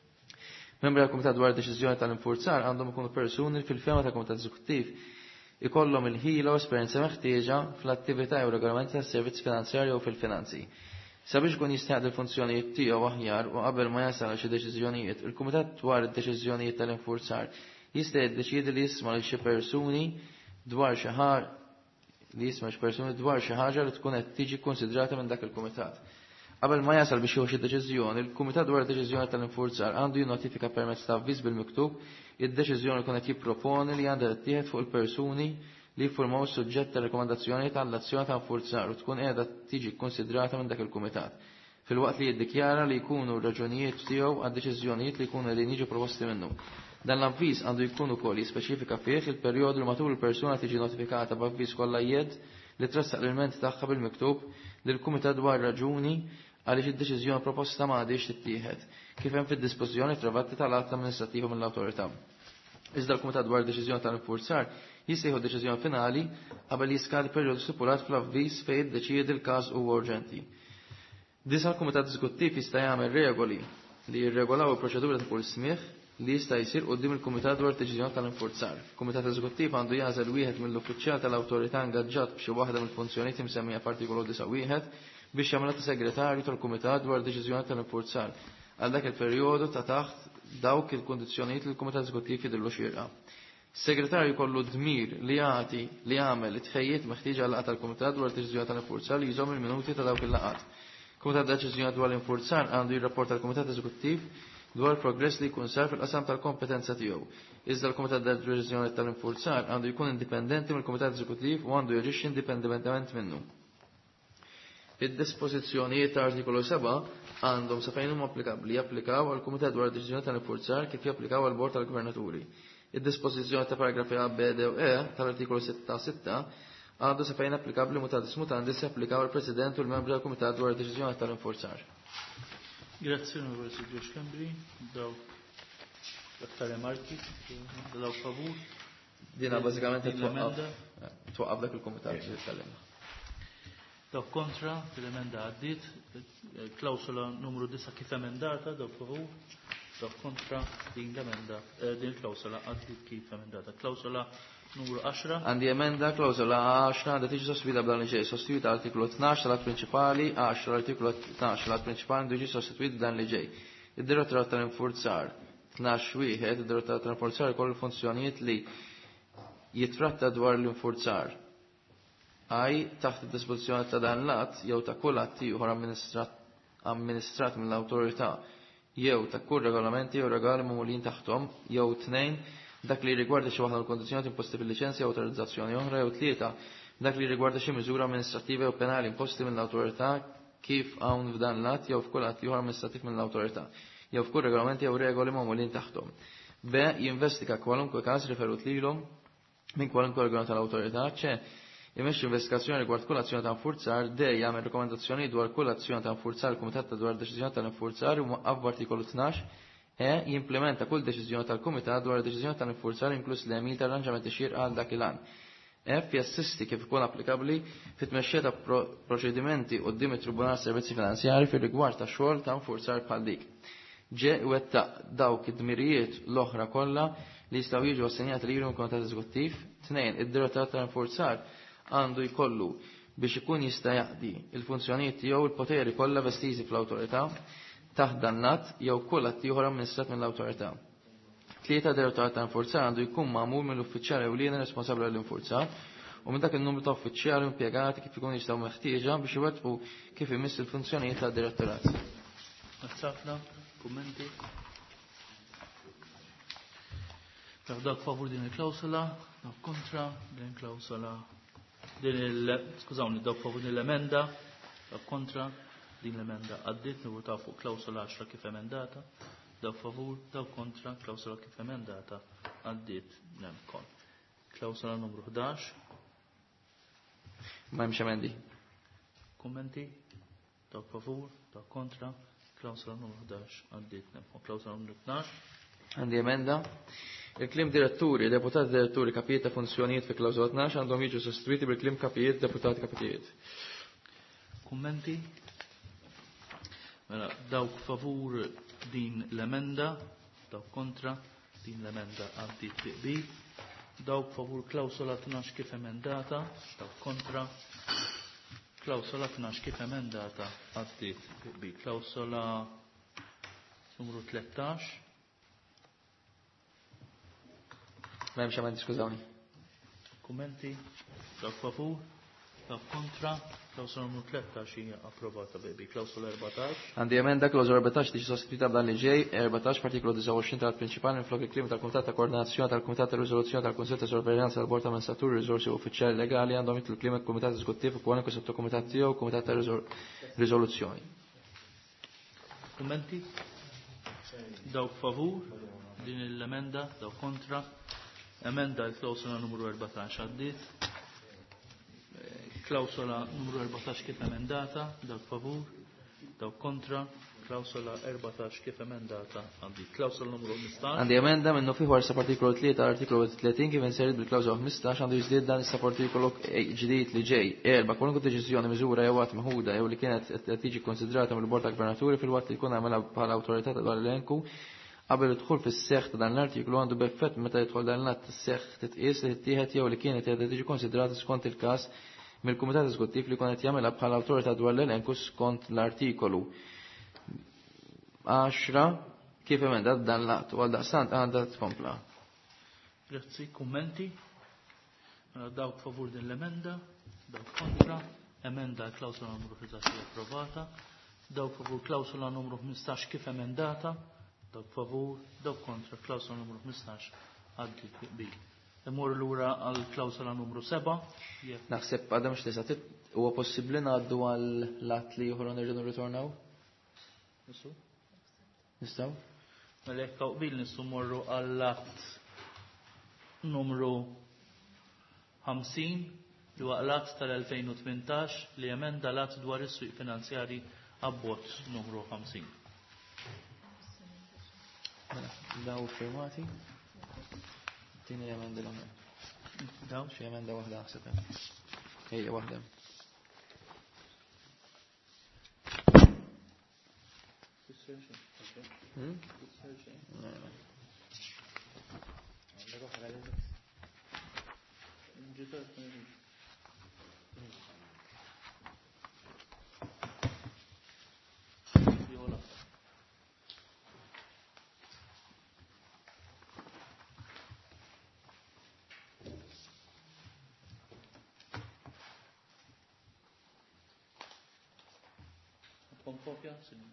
Membri tal-Kumitat dwar deċiżjoni tal-infurzar għandhom ikunu persuni fil-firma tal-Kumitat Eżekuttiv ikollhom il-ħila u esperjenza meħtieġa fl-attività jew regolamenti tas-servizz finanzjarji jew fil-finanzi. Sabiex ikun jistħaq il-funzjonijiet tiegħu aħjar u qabel ma jasal xi deċiżjonijiet, il-Kumitat dwar id-deċiżjonijiet tal-infurzar jista' jiddeċiedi li jisma' lil xi persuni dwar xi ħaġa li jisma' xi persuni dwar xi ħaġa li tkun qed tiġi konsidrata minn dak il-Kumitat. Qabel ma jasal biex jieħu xi deċiżjoni, il-Kumitat dwar id-deċiżjoni tal-infurzar għandu jinnotifika permezz ta' avviż bil-miktub id-deċiżjoni kun qed jipproponi li għandha tittieħed fuq il-persuni li jiffurmaw is-suġġett ta' rekomandazzjoni tal-azzjoni ta' infurzar u tkun qiegħda tiġi konsidrata minn dak il-Kumitat. Filwaqt li jiddikjara li jkunu raġunijiet tiegħu għad-deċiżjonijiet li jkunu qegħdin jiġu proposti minnu. Dan l-avviż għandu jkun ukoll jispeċifika fih il-perjodu li matul il-persuna tiġi notifikata b'avviż kollha jgħid li tressaq l-ilment tagħha bil-miktub lill-Kumitat dwar raġuni għaliex id-deċiżjoni proposta ma għadix tittieħed kif hemm fid-dispożizzjoni travatti tal-att amministrattiva mill-awtorità. Iżda l-Kumitat dwar deċiżjoni tal-infurzar jista' jieħu deċiżjoni finali qabel jiskadi perjodu stipulat fl-avviż fejn jiddeċiedi l-każ huwa urġenti. Disa l-Kumitat Eżekuttiv jista' jagħmel regoli li jirregolaw il-proċedura ta' kull smigħ li jista' jsir quddiem il-Kumitat dwar deċiżjoni tal-infurzar. Il-Kumitat Eżekuttiv għandu jagħżel wieħed mill-uffiċjal tal-awtorità ingaġġat b'xi waħda mill-funzjonijiet imsemmija f'artikolu disa' wieħed biex jagħmilha ta' segretarju tal-Kumitat dwar deċiżjoni tal-infurzar. għal dak il-perjodu ta' taħt dawk il-kondizzjonijiet li l-Kumitat Eżekuttiv jidhirlu xierqa. Segretarju kollu dmir li jagħti li jagħmel it-tħejjiet meħtieġa għal laqgħat tal-Kumitat dwar deċiżjoni tal-infurzar li jżomm il-minuti ta' dawk il-laqgħat. Kumitat deċiżjoni dwar l-infurzar għandu jirrapport tal-Kumitat Eżekuttiv dwar progress li jkun sar fil-qasam tal-kompetenza tiegħu. Iżda l-Kumitat deċiżjoni tal-infurzar għandu jkun indipendenti mill-Kumitat Eżekuttiv u għandu jaġixxi indipendentement minnu. Id-dispożizzjonijiet ta' artikolu seba' għandhom sa fejn huma applikabbli japplikaw għal Kumitat dwar deċiżjoni tal-infurzar kif japplikaw għal Bord tal-Gvernaturi. Id-dispożizzjoni ta' paragrafi A, B, D u E tal-artikolu sitta sitta għandu sa fejn applikabbli mutandis mutandis japplikaw għal President u l-membri tal-Kumitat dwar deċiżjoni tal-infurzar. Grazie, onorevole Silvio Scambri. Daw l-aktar remarki, daw favur. Dina bażikament twaqqaf dak il-Kumitat li jitkellem. Daw kontra, l-emenda għaddit, klausula numru disa kif emendata, daw favur, daw kontra din l-emenda, din klausula għaddit kif emendata. Klausula numru għaxra. Għandi emenda klausula għaxra għandha tiġi sostituita b'dan li ġej. Sostituita artiklu tnax tal-att prinċipali, għaxra l-artiklu tnax tal-att prinċipali għandu jiġi sostituit b'dan li ġej. Id-direttorat tal-infurzar tnax wieħed, id-direttorat tal-infurzar kollu funzjonijiet li jitratta dwar l-infurzar. Għaj taħt id-dispożizzjoni ta' dan l-att jew ta' kull att ieħor amministrat mill-awtorità jew ta' kull regolamenti jew regali magħmulin taħtom jew tnejn dak li rigwarda xi waħda mill-kondizzjoni imposti bil-liċenzja jew autorizzazzjoni oħra jew tlieta dak li rigwarda xi miżura amministrattiva jew penali imposti mill-awtorità kif hawn f'dan l-att jew f'kull att ieħor amministrattiv mill-awtorità jew f'kull regolamenti jew regoli magħmulin taħtom. B. Jinvestiga kwalunkwe każ riferut lilhom minn kwalunkwe organu tal-awtorità. C. Imexxi investigazzjoni rigward kull azzjoni ta' infurzar. D. Jagħmel rekomendazzjoni dwar kull azzjoni ta' infurzar il-Kumitat dwar deċiżjoni tal-infurzar u mwaqqaf b'artikolu tnax. E. Jimplementa kull deċiżjoni tal-Kumitat dwar deċiżjoni tal-infurzar inkluż l-emil tal-arranġamenti xierqa għal dak il-għan. F. Jassisti kif ikun applikabli fit-tmexxija ta' proċedimenti quddiem it-Tribunal Servizzi Finanzjari fir-rigward ta' xogħol ta' infurzar bħal dik. Ġe wettaq dawk id-dmirijiet l-oħra kollha li jistgħu jiġu assenjati lilhom Kumitat Eżekuttiv. Tnejn, id-direttorat tal-infurzar għandu jkollu biex ikun jista' jaqdi il-funzjonijiet jew il-poteri kollha vestiżi fl-awtorità taħt dan l-att jew kull att ieħor amministrat mill-awtorità. Tlieta, direttorat tal-infurzar għandu jkun magħmul mill-uffiċjali ewlieni responsabbli għall-infurzar u minn dak il-numru ta' uffiċjali impjegati kif ikun jistgħu meħtieġa biex iwettqu kif imiss il-funzjonijiet tad-direttorat. Għazzafna, kummenti. Dak favur din il-klawsola, dak kontra din il-klawsola. Din il, skużawni, dak favur din l-emenda, dak kontra din l-emenda. Għaddit nivutaw fuq klawsola għaxra kif emendata, dak favur, dak kontra klawsola kif emendata. Għaddit nemkon. Klawsola numru ħdax. Ma jemx emendi. Kommenti? Dak favur, dak kontra. Klawsola numru ħdax. Għaddit nemkon. Klawsola numru tnax. Għandi emenda. Il-klim diretturi, deputati diretturi, kapijiet ta' funzjonijiet fi klawżola tnax għandhom jiġu sostituiti bil-klim kapijiet, deputati kapijiet. Kummenti? Mela, dawk favur din l-emenda, dawk kontra din l-emenda għaddi tiqbi. Dawk favur klawsola tnax kif emendata, dawk kontra. Klawsola tnax kif emendata għaddi tiqbi. Klawsola numru tlettax. Ma jemx emendi, skużawni. Kummenti? Dawk favur? Dawk kontra? Klawsola numru tlettax hija approvata bebi. Klawsola erbatax. Għandi emenda klawsola erbatax tiġi sostituita b'dan li ġej, erbatax partikolu disa' għoxrin tal-prinċipali minflok il-klim tal-Kumitat ta' Koordinazzjoni tal-Kumitat ta' Riżoluzzjoni tal-Kunsill ta' Sorveljanza tal-Bord ta' Amministraturi Riżorsi Uffiċjali Legali għandhom jitlu l-klim il-Kumitat Eżekuttiv u kwalunkwe sottokumitat tiegħu Kumitat ta' Riżoluzzjoni. Kummenti? Dawk favur din l-emenda, dawk kontra. Emenda l-klawsola numru erbatax għaddit. Klawsola numru erbatax kif emendata, dawk favur, dawk kontra. Klawsola erbatax kif emendata għaddit. Klawsola numru ħmistax. Għandi emenda minnu fiħu għarsa partikolu tlieta artikolu tletin kif inserit bil-klawsola ħmistax għandu jiżdied dan issa partikolu ġdid li ġej. Erba, kwalunkwe deċiżjoni miżura jew għat meħuda jew li kienet tiġi konsidrata mill-Bord ta' Gvernaturi fil-waqt li jkun għamela bħala awtorità dwar l-elenku qabel idħul fis-seħħ ta' dan l-artiklu għandu b'effett meta jidħol dan l-att is-seħħ titqies li tittieħed jew li kienet qiegħda tiġi konsidrata skont il-każ mill-Kumitat Eżekuttiv li kienet jagħmilha bħala awtorità dwar l-elenku skont l-artikolu. għaxra kif emendat dan l-att u għal daqstant għandha tkompla. Grazzi, kummenti. Mela dawk favur din l-emenda, dawk kontra, emenda klawsola numru ħdax approvata, dawk favur klawsola numru ħmistax kif emendata, dawk favur, dawk kontra, klawsola numru ħmistax għaddi bil. Imur l-ura għal klawsola numru seba. Naħseb għadam x-tisa huwa possibbli ngħaddu għal lat li juħru nerġgħu nirritornaw? Nisu? Nistgħu? Mela jekk qbil nistu morru għal lat numru ħamsin li huwa lat tal-elfejn u tmintax li emenda lat dwar is-swieq finanzjari abbozz numru ħamsin. Mela, daw firmati? Tini emenda l-għamil. Daw? Xi emenda waħda ħseb. Ejja waħda. Hmm? No, no. Kopja,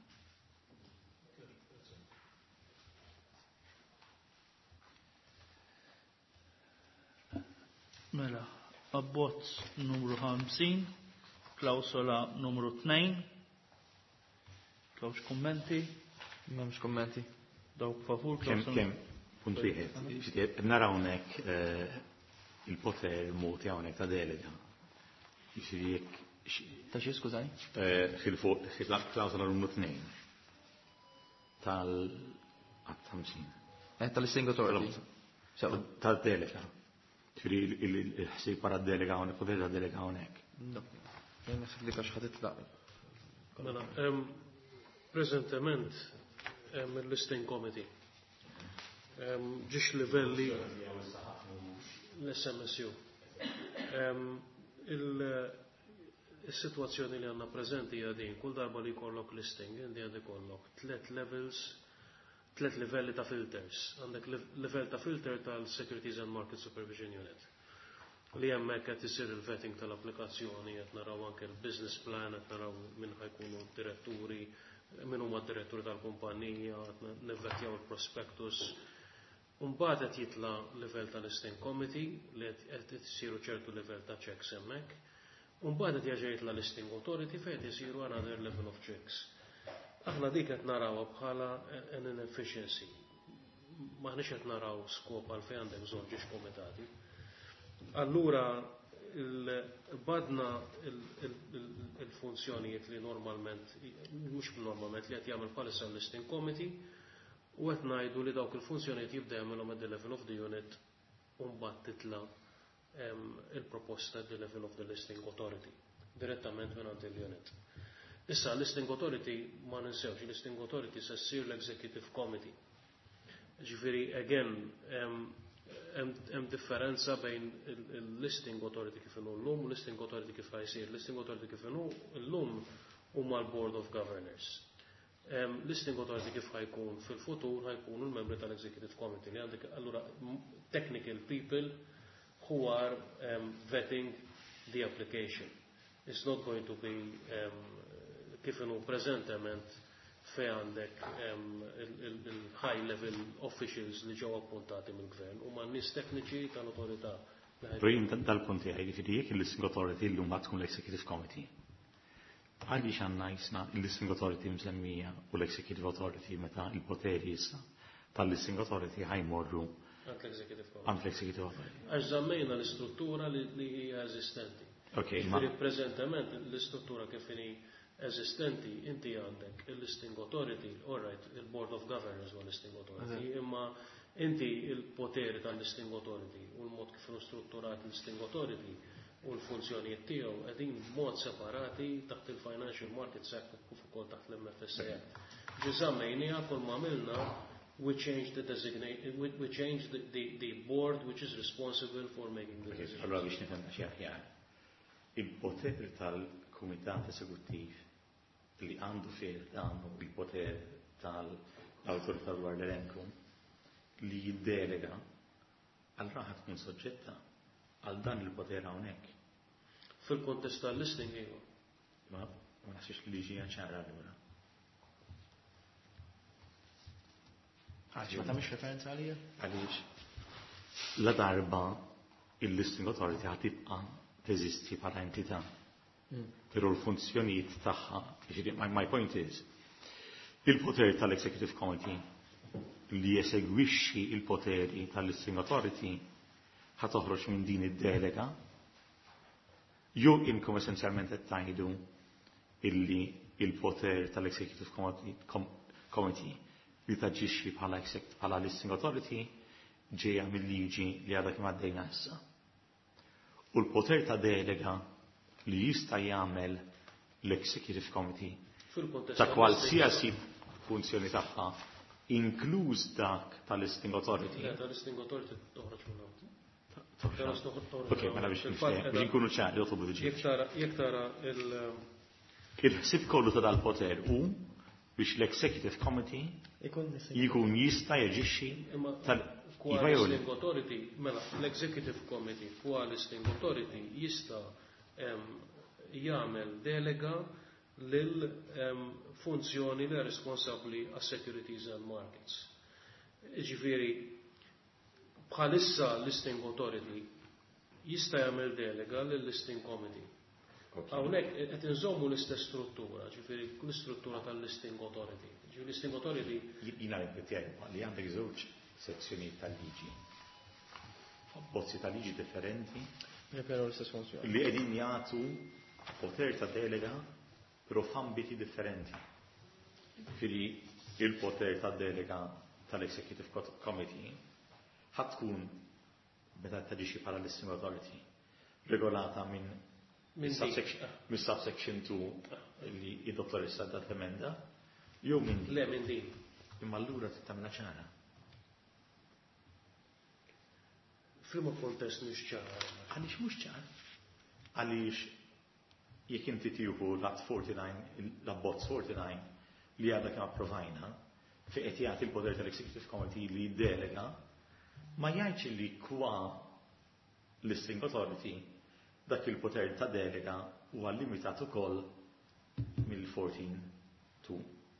Mela, abbozz numru ħamsin, klawsola numru tnejn. Klawx kommenti? M'hemmx kommenti. Dawk favur Kem klawsola. kem punt wieħed. Nara hawnhekk il-poter muti hawnhekk ta' delega. Jiġifieri jekk Ta' xi skużaj? fil-fuq fil-klawsola numru tnejn tal-qatt ħamsin. Eh tal-listing authority. Tal-delega. Ġifieri il-ħsieb para d-delega hawnhekk, poter ta' delega hawnhekk. Jien naħseb li kax ħatitlaq. Mela, preżentament hemm il-listing committee. Ġiex livelli l-S M S U. Il-situazzjoni li għanna prezenti għadin, kull darba li kollok listing, għandi għandi kollok tlet levels, tlet livelli ta' filters. Għandek level ta' filter tal-Securities and Market Supervision Unit. Li jemmek għet isir il-vetting tal-applikazzjoni, għet naraw anke il-business plan, għet naraw minn ħajkunu diretturi, minn huma diretturi tal-kumpanija, għet nevvettjaw il-prospektus. Umbat għet jitla level ta' listing committee, li għet jisiru ċertu level ta' checks hemmhekk. Umbat għet jaġejt la listing authority fejn jisiru another level of checks. Aħna dik qed narawha bħala an inefficiency. Maħniex qed naraw skop għal fejn għandek bżonn ġiex komitati. Allura badna il-funzjonijiet li normalment, mhux normalment li qed jagħmel bħalissa listing committee u qed ngħidu li dawk il-funzjonijiet jibda jagħmilhom at the level of the unit u mbagħad titla' il-proposta at the level of the listing authority direttament minn għand il-unit. Issa listing authority ma ninsewx, listing authority se ssir l-executive committee. Ġifieri again hemm differenza bejn il-listing authority kif inhu llum u listing authority kif ħajsir. Listing authority kif inhu llum huma l-board of governors. Listing authority kif ħajkun fil-futur ħajkunu l-membri tal-executive committee li għandek allura technical people who are um, vetting the application. It's not going to be um, kif inhu preżentament fej għandek il-high level officials li ġew appuntati mill-gvern u ma' nies tekniċi tal-autorità. Brin dal-punti għaj, ġifieri jekk il-listing authority llum ma tkun l-executive committee. Għaliex għandna jisna il-listing authority msemmija u l-executive authority meta il-poteri issa tal-listing authority ħajmorru għand l-executive authority. Għax żammejna l-istruttura li hija eżistenti. Ġifieri preżentament l-istruttura kif inhi eżistenti inti għandek il-listing authority, all right, il-board of governors u listing authority, imma inti il-poteri tal-listing authority u l-mod kif inhu strutturat il-listing authority u l-funzjonijiet tiegħu qegħdin b'mod separati taħt il-Financial Markets Act kif ukoll taħt l-M F S A Act. Ġiżammejniha kull ma għamilna we changed the designation, we, we changed the, the, the board which is responsible for making the decisions. Allora biex nifhem xi aħjar. Il-poter tal-Kumitat Eżekuttiv li għandu fih dan il-poter tal-awtorità dwar l-elenku li jiddelega għal raħat tkun soġġetta għal dan il-poter hawnhekk. Fil-kontest tal-listing ejwa. Ma ma nasibx li ġija ċara allura. Għax ma tagħmilx referenza għalija? Għaliex la darba il-listing authority ħad tibqa' teżisti bħala entità. Però l-funzjonijiet tagħha, my point is, il-poter tal-Executive Committee li jesegwixxi il-poteri tal-listing authority ħad toħroġ minn din id-delega jew inkom essenzjalment qed tgħidu illi il-poter tal-Executive Committee li taġġixxi bħala bħala listing authority ġejja mill-liġi li għadha kemm għaddejna issa. U l-poter ta' delega li jista' jagħmel l-Executive Committee ta' kwalsiasi funzjoni tagħha inkluż dak tal-listing authority. Tal-listing authority toħroġ minn Ok, mela biex biex nkunu ċari, jotbu ġi. Jekk tara il- Il-ħsib kollu ta' dal-poter u biex l-Executive Committee jkun jista' jaġixxi tal-iva jew listing authority, mela l-Executive Committee kwa listing authority jista' jagħmel delega lil funzjoni li responsabbli għas securities and markets. Ġifieri bħalissa listing authority jista' jagħmel delega lil listing committee. Hawnhekk qed inżommu l-istess struttura, ġifieri l-istruttura tal-listing authority. Ġifieri listing authority jiena ripetjaj li għandek żewġ sezzjonijiet tal-liġi. Bozzi tal-liġi differenti li qegħdin jagħtu poter ta' delega però f'ambiti differenti. Ġifieri il-poter ta' delega tal-Executive Committee ħadd tkun meta taġixxi bħala listing authority regolata minn minn subsection two li id-dottoressa dat emenda jew minn le minn din. Imma allura tittamilha ċara. F'liema kontest mhux ċara. Għaliex mhux ċar? Għaliex jekk inti tieħu l-att forty-nine, l-abbozz forty-nine li għadha kemm approvajna fi qed jagħti l-poder tal-Executive Committee li jiddelega ma jgħidx li kwa listing authority dak il-poter ta' delega huwa limitat ukoll mill-fourteen two.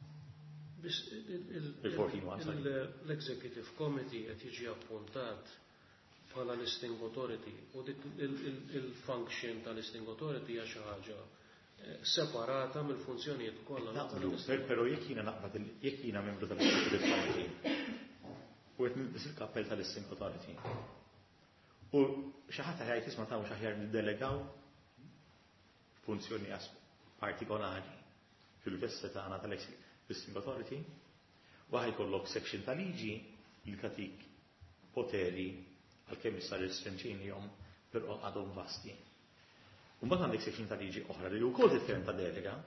L-Executive Committee qed jiġi appuntat bħala listing authority u dik il-function ta' listing authority hija xi ħaġa separata mill-funzjonijiet kollha. Però jekk jiena naqbad jekk jiena membru tal-Executive Committee u qed nilbes il-kappell tal-listing authority. U xi ħadd jgħid isma' ta' mhux aħjar niddelegaw funzjoni partikolari fil-vesta tagħna tal-listing authority u ħajkollok section ta' liġi li katik poteri għalkemm issa restrinġinihom però għadhom vasti. U mbagħad għandek section ta' liġi oħra li wkoll differenti ta' delega,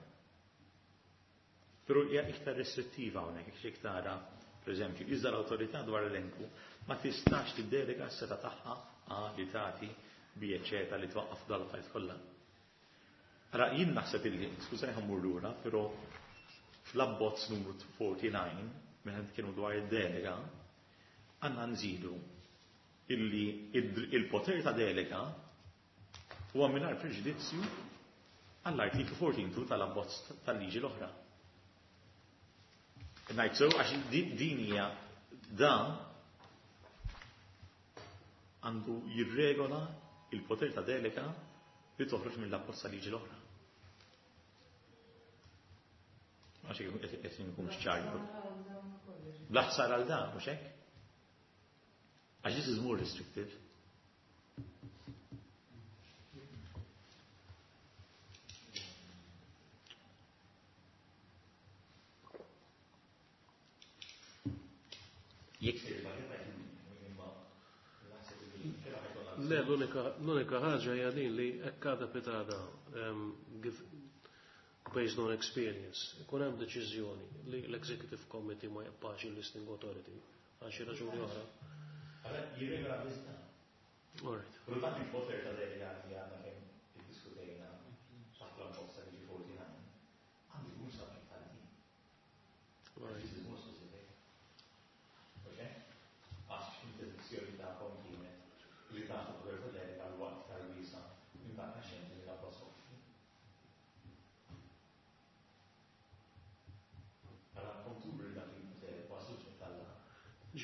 però hija iktar restrittiva hawnhekk iktar pereżempju, iżda l-awtorità dwar l-elenku ma tistax tiddelega s-seta tagħha għal li tagħti bi eċċeta li twaqqaf dal-affarijiet kollha. Ara jien naħseb illi, skużani ħammur lura, però fl-abbozz numru forty-nine minn kienu dwar id-delega għandna nżidu illi il-poter ta' delega huwa mingħajr preġudizzju għall-artiklu fourteen two tal-abbozz tal-liġi l-oħra. Ngħid sew għax din hija dan għandu jirregola il-poter ta' delega li toħroġ mill-abbozz tal-liġi l-oħra. Għax qed inkun ċari. Blaħsar għal dan, mhux hekk? Għax this is more restrictive. Le, l-unika ħaġa hija din li hekk pitada based on experience. Ikun hemm deċiżjoni li l-Executive Committee ma jibqax il-listing authority għal xi raġuni oħra. Jirregola biżda. All right. U dak il-poter ta' delegati għandna kemm iddiskutejna taħt l-abbozz ta' forty-nine. Għandu jkun sa' tal-din.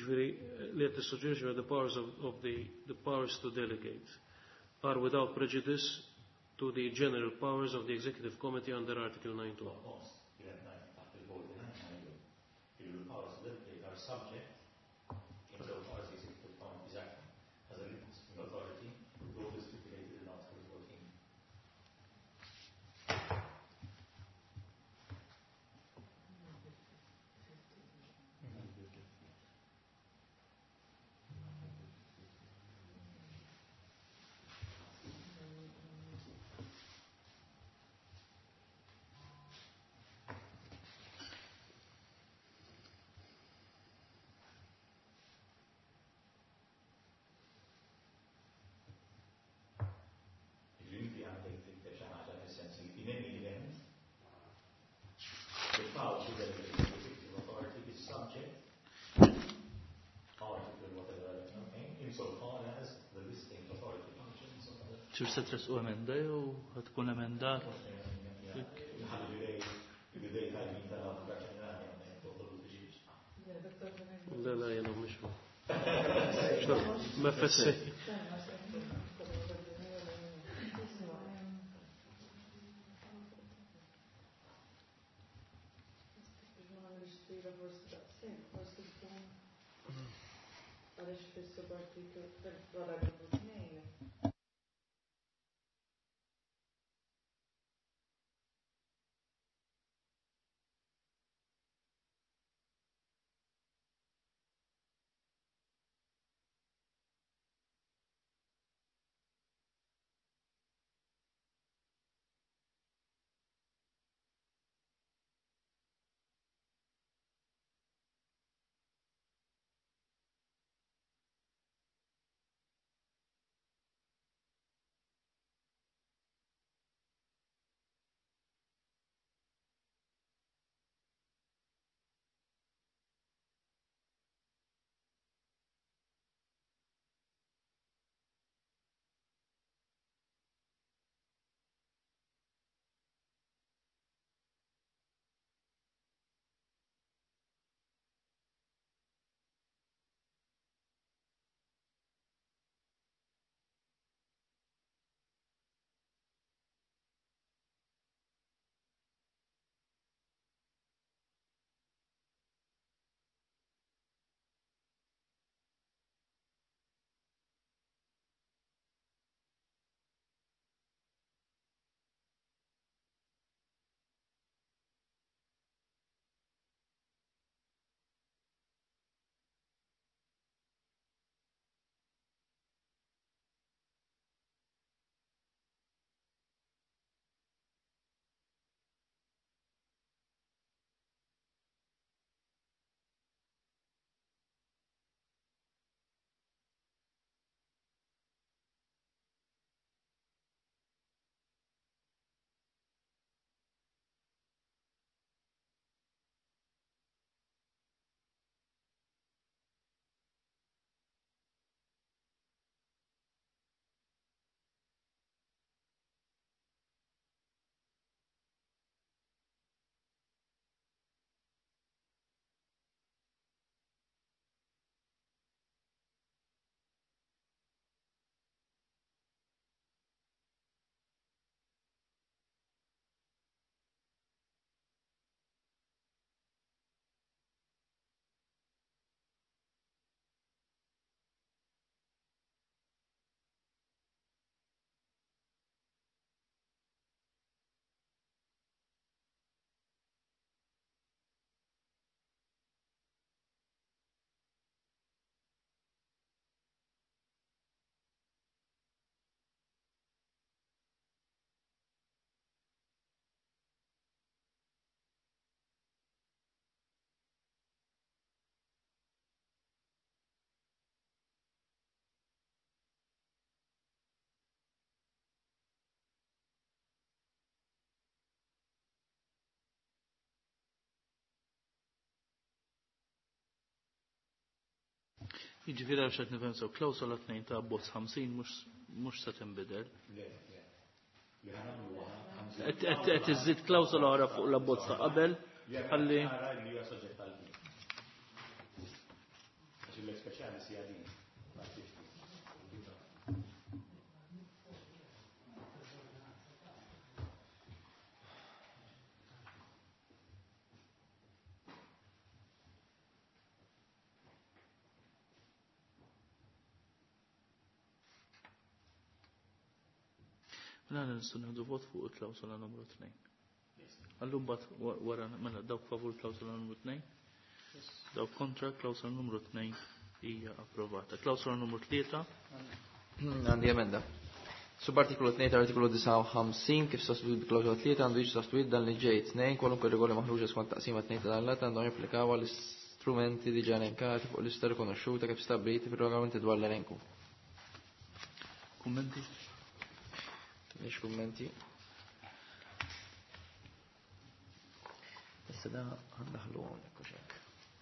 Jiġifieri li qed tissuġġerixxi the powers of, of the, the powers to delegate are without prejudice to the general powers of the Executive Committee under Article nine two. Subject, insofar as the Executive Committee is acting as a legislative authority, will be stipulated in Article fourteen. ċir se tresqu emenda jew tkun emendat? لا لا ينام مش ما فسي Jiġifieri għax qed nifhem sew klawsola tnejn ta' abbozz ħamsin mhux se tinbidel. Qed iżid klawsola oħra fuq l-abbozz ta' qabel ħalli Mela nistgħu nieħdu vot fuq il-klawsola numru tnejn. Allum bat wara mela dawk favur klawsola numru tnejn. Dawk kontra klawsola numru tnejn hija approvata. Klawsola numru tlieta. Għandi emenda. Subartikolu tnejn ta' artikolu disa' u ħamsin kif sostituit bi-klawsola tlieta għandu jiġi sostituit dan li ġej tnejn kwalunkwe regoli maħruġa skont taqsima tnejn ta' dan l-att għandhom japplikaw għall-istrumenti diġà elenkati fuq l-lista rikonoxxuta kif stabbiliti fir-regolamenti dwar l-elenku. Kummenti? Nix kummenti. Issa da għandaħlu għonek uxek.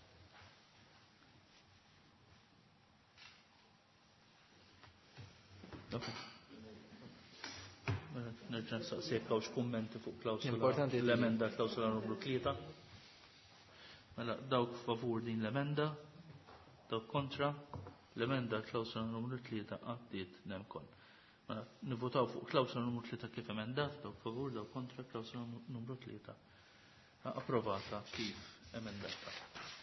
Nerġa' nsaqsik hawnx kummenti fuq klawsola. Importanti l-emenda klawsola numru tlieta. Mela dawk favur din l-emenda, dawk kontra, l-emenda klawsola numru tlieta għaddiet nemkon. Mela nivvotaw fuq klawsola numru tlieta kif emendat, dawk favur, dawk kontra, klawsola numru tlieta approvata kif emendata.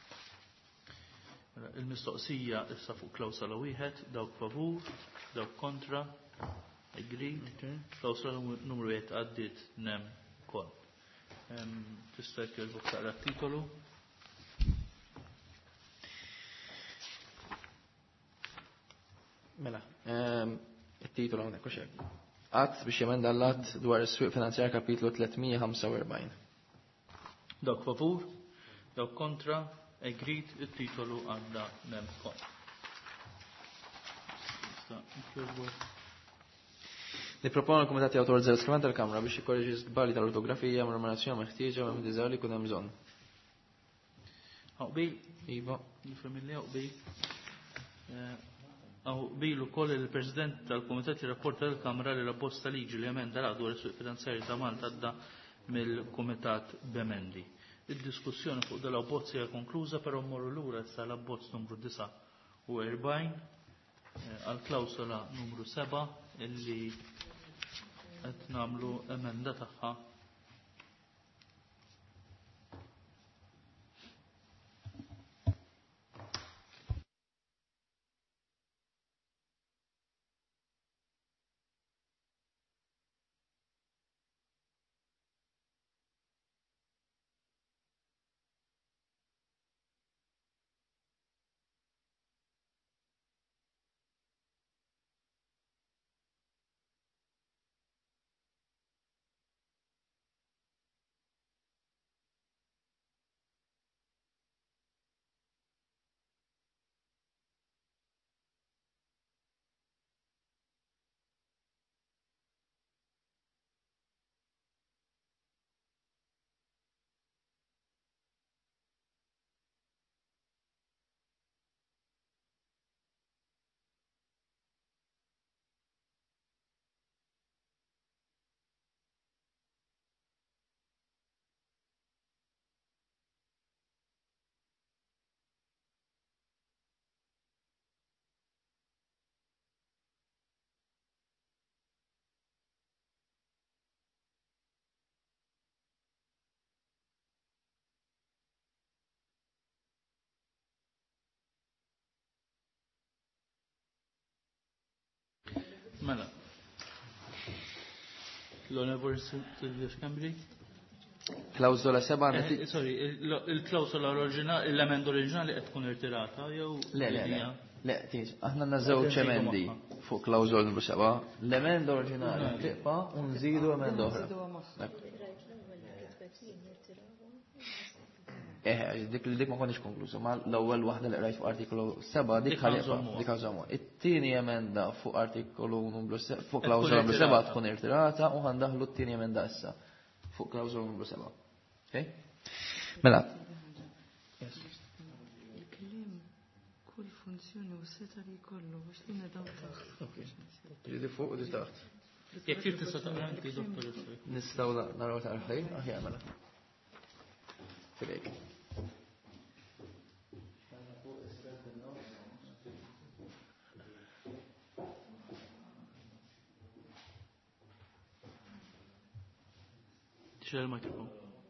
Mela il-mistoqsija issa fuq klawsola wieħed, dawk favur, dawk kontra, agreed. Klawsola numru wieħed għaddiet nem kon. Tista' jkellbuk taqra t-titolu. Mela, il-titolu għonek uxek. Għat biex jemenda l-att dwar is-swieq finanzjar kapitlu tlietmija u ħamsa. Dawk favur, dawk kontra, agreed, il-titolu għadda nem kon. Niproponu l-Komitati autorizzaw l-iskriment tal-Kamra biex jikorreġi żbali tal-ortografija ma' numerazzjoni meħtieġa ma' diżali kun hemm bżonn. Aqbil, Iva, il-familja aqbil. Aqbil ukoll il-President tal-Komitat jirrapporta l-Kamra li l-abbozz tal-liġi li emenda l dwar is-suq finanzjarji ta' Malta għadda mill-Kumitat b'emendi. Il-diskussjoni fuq dal-abbozz hija konkluża però mmorru lura issa l-abbozz numru disa' u erbgħin għal-klawsola numru seba' illi qed nagħmlu emenda tagħha. Mela. L-Onorevoli Silvio Scambri? Klawsola seba' Eh, sorry, il-klawsola oriġinali, l-emenda oriġinali qed tkun irtirata jew Le, le, le. Le, tiġ, aħna nażewġ emendi fuq klawżol numru seba'. L-emenda oriġinali tibqa' u nżidu emenda oħra. Eh, dik li dik ma konniex konklużu, ma l-ewwel waħda li qrajt fuq artikolu seba' dik ħalibqa' dik ħażommu. It-tieni emenda fuq artikolu numru seba' fuq klawżola numru seba' tkun irtirata u ħandaħlu t-tieni emenda issa fuq klawżola numru seba'. Okay? Mela. Kull funzjoni u seta li jkollu biex li nedaw taħt. Ġidi fuq u di taħt. Jekk kif tista' taqra anki doktor. Nistgħu naraw tal-ħajn, aħjar mela. Filek. Xil il-mikrofon.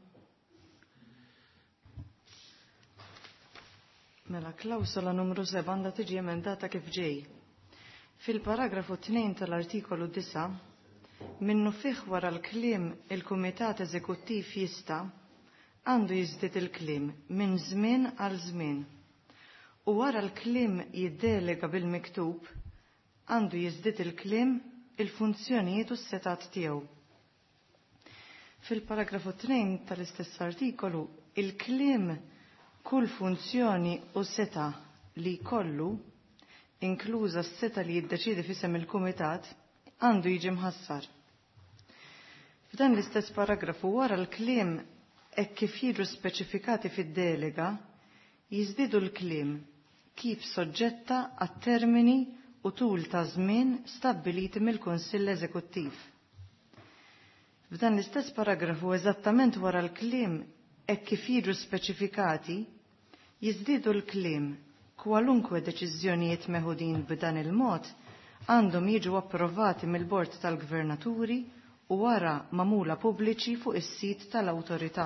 Mela, klawsola numru seba' għandha tiġi emendata kif ġej. Fil-paragrafu tnejn tal-artikolu disa, minnu fih wara l-kliem il-Kumitat Eżekuttiv jista' għandu jiżdied il-kliem minn żmien għal żmien. U wara l-kliem jiddelega bil-miktub għandu jiżdied il-kliem il-funzjonijiet u s-setat tiegħu. Fil-paragrafu tnejn tal-istess artikolu, il-kliem kull funzjoni u seta li kollu, inkluża s-seta li jiddeċidi fisem il-Kumitat, għandu jiġi mħassar. F'dan l-istess paragrafu wara l-kliem hekk kif jiġu speċifikati fid-delega, jiżdiedu l-kliem kif soġġetta għat-termini u tul ta' żmien stabbiliti mill-Kunsill Eżekuttiv. F'dan l-istess paragrafu eżattament wara l-kliem hekk kif jiġu speċifikati, jiżdiedu l-kliem kwalunkwe deċiżjonijiet meħudin b'dan il-mod għandhom jiġu approvati mill-Bord tal-Gvernaturi u wara magħmula pubbliċi fuq is-sit tal-Awtorità.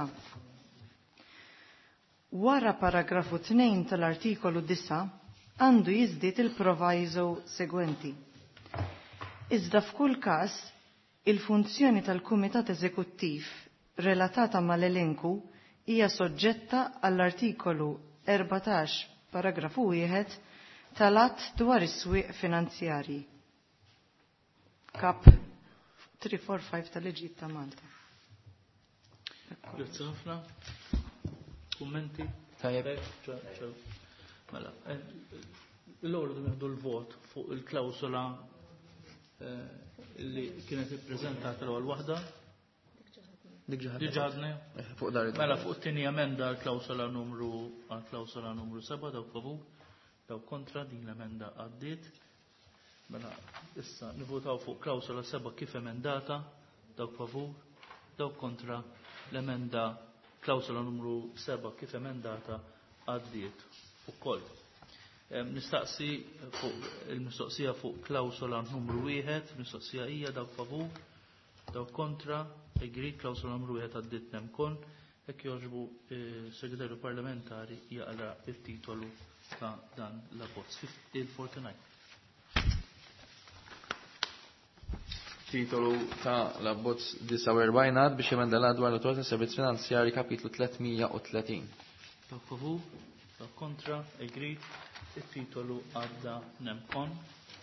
Wara paragrafu tnejn tal-artikolu disa għandu jiżdied il-proviso segwenti. Iżda f'kull każ, il-funzjoni tal-Kumitat Eżekuttiv relatata mal-elenku hija soġġetta għall-artikolu erbatax paragrafu wieħed tal-att dwar is-swieq finanzjarji. Kap three four five tal-Liġijiet ta' Malta. Grazie ħafna. Kummenti? Tajjeb. Mela, l-ewwel nieħdu l-vot fuq il-klawsola li kienet ippreżentata l-ewwel waħda. Diġadna. Fuq dar. Mela fuq it-tieni emenda l-klawsola numru għal-klawsola numru seba' daw favur, daw kontra din l-emenda għaddiet. Mela issa nivutaw fuq klawsola seba' kif emendata, daw favur, daw kontra l-emenda klawsola numru seba' kif emendata għaddiet ukoll. Nistaqsi fuq il-mistoqsija fuq klawsola numru wieħed, mistoqsija hija daw favur, daw kontra, agreed klawsola numru wieħed għaddiet nemkon, hekk jogħġbu segretarju parlamentari jaqra il-titolu ta' dan l-abbozz. Il-forty-nine. Titolu ta' l-abbozz disa u erbgħin għad biex jemenda l-għadwar l-autorità servizz finanzjari kapitlu tlietmija u tletin. Daw favur, daw kontra, agreed, il-titolu għadda nemkon.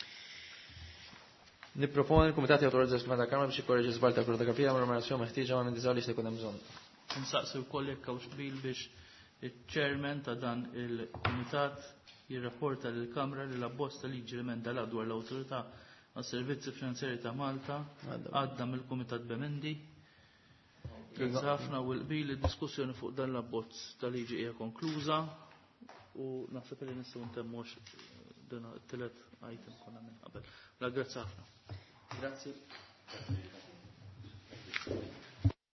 Nipproponi l-Kumitati Autorizzazzjoni ta' Kamra biex jikkorreġi żball ta' fotografija ma' numerazzjoni meħtieġa ma' minn diżgħar li se jkun hemm bżonn. Nsaqsi wkoll jekk hawnx bil biex iċ-chairman ta' dan il-Kumitat jirrapporta lill-Kamra li l-abbozz ta' liġi emenda dwar l-Awtorità għas-Servizzi Finanzjarji ta' Malta għadda mill-Kumitat Bemendi. Grazzi ħafna u l-qbil id-diskussjoni fuq dan l-abbozz ta' liġi hija konkluża u naħseb li nistgħu ntemmux dan it-tielet item konna minn qabel. La grazzi ħafna. Grazie.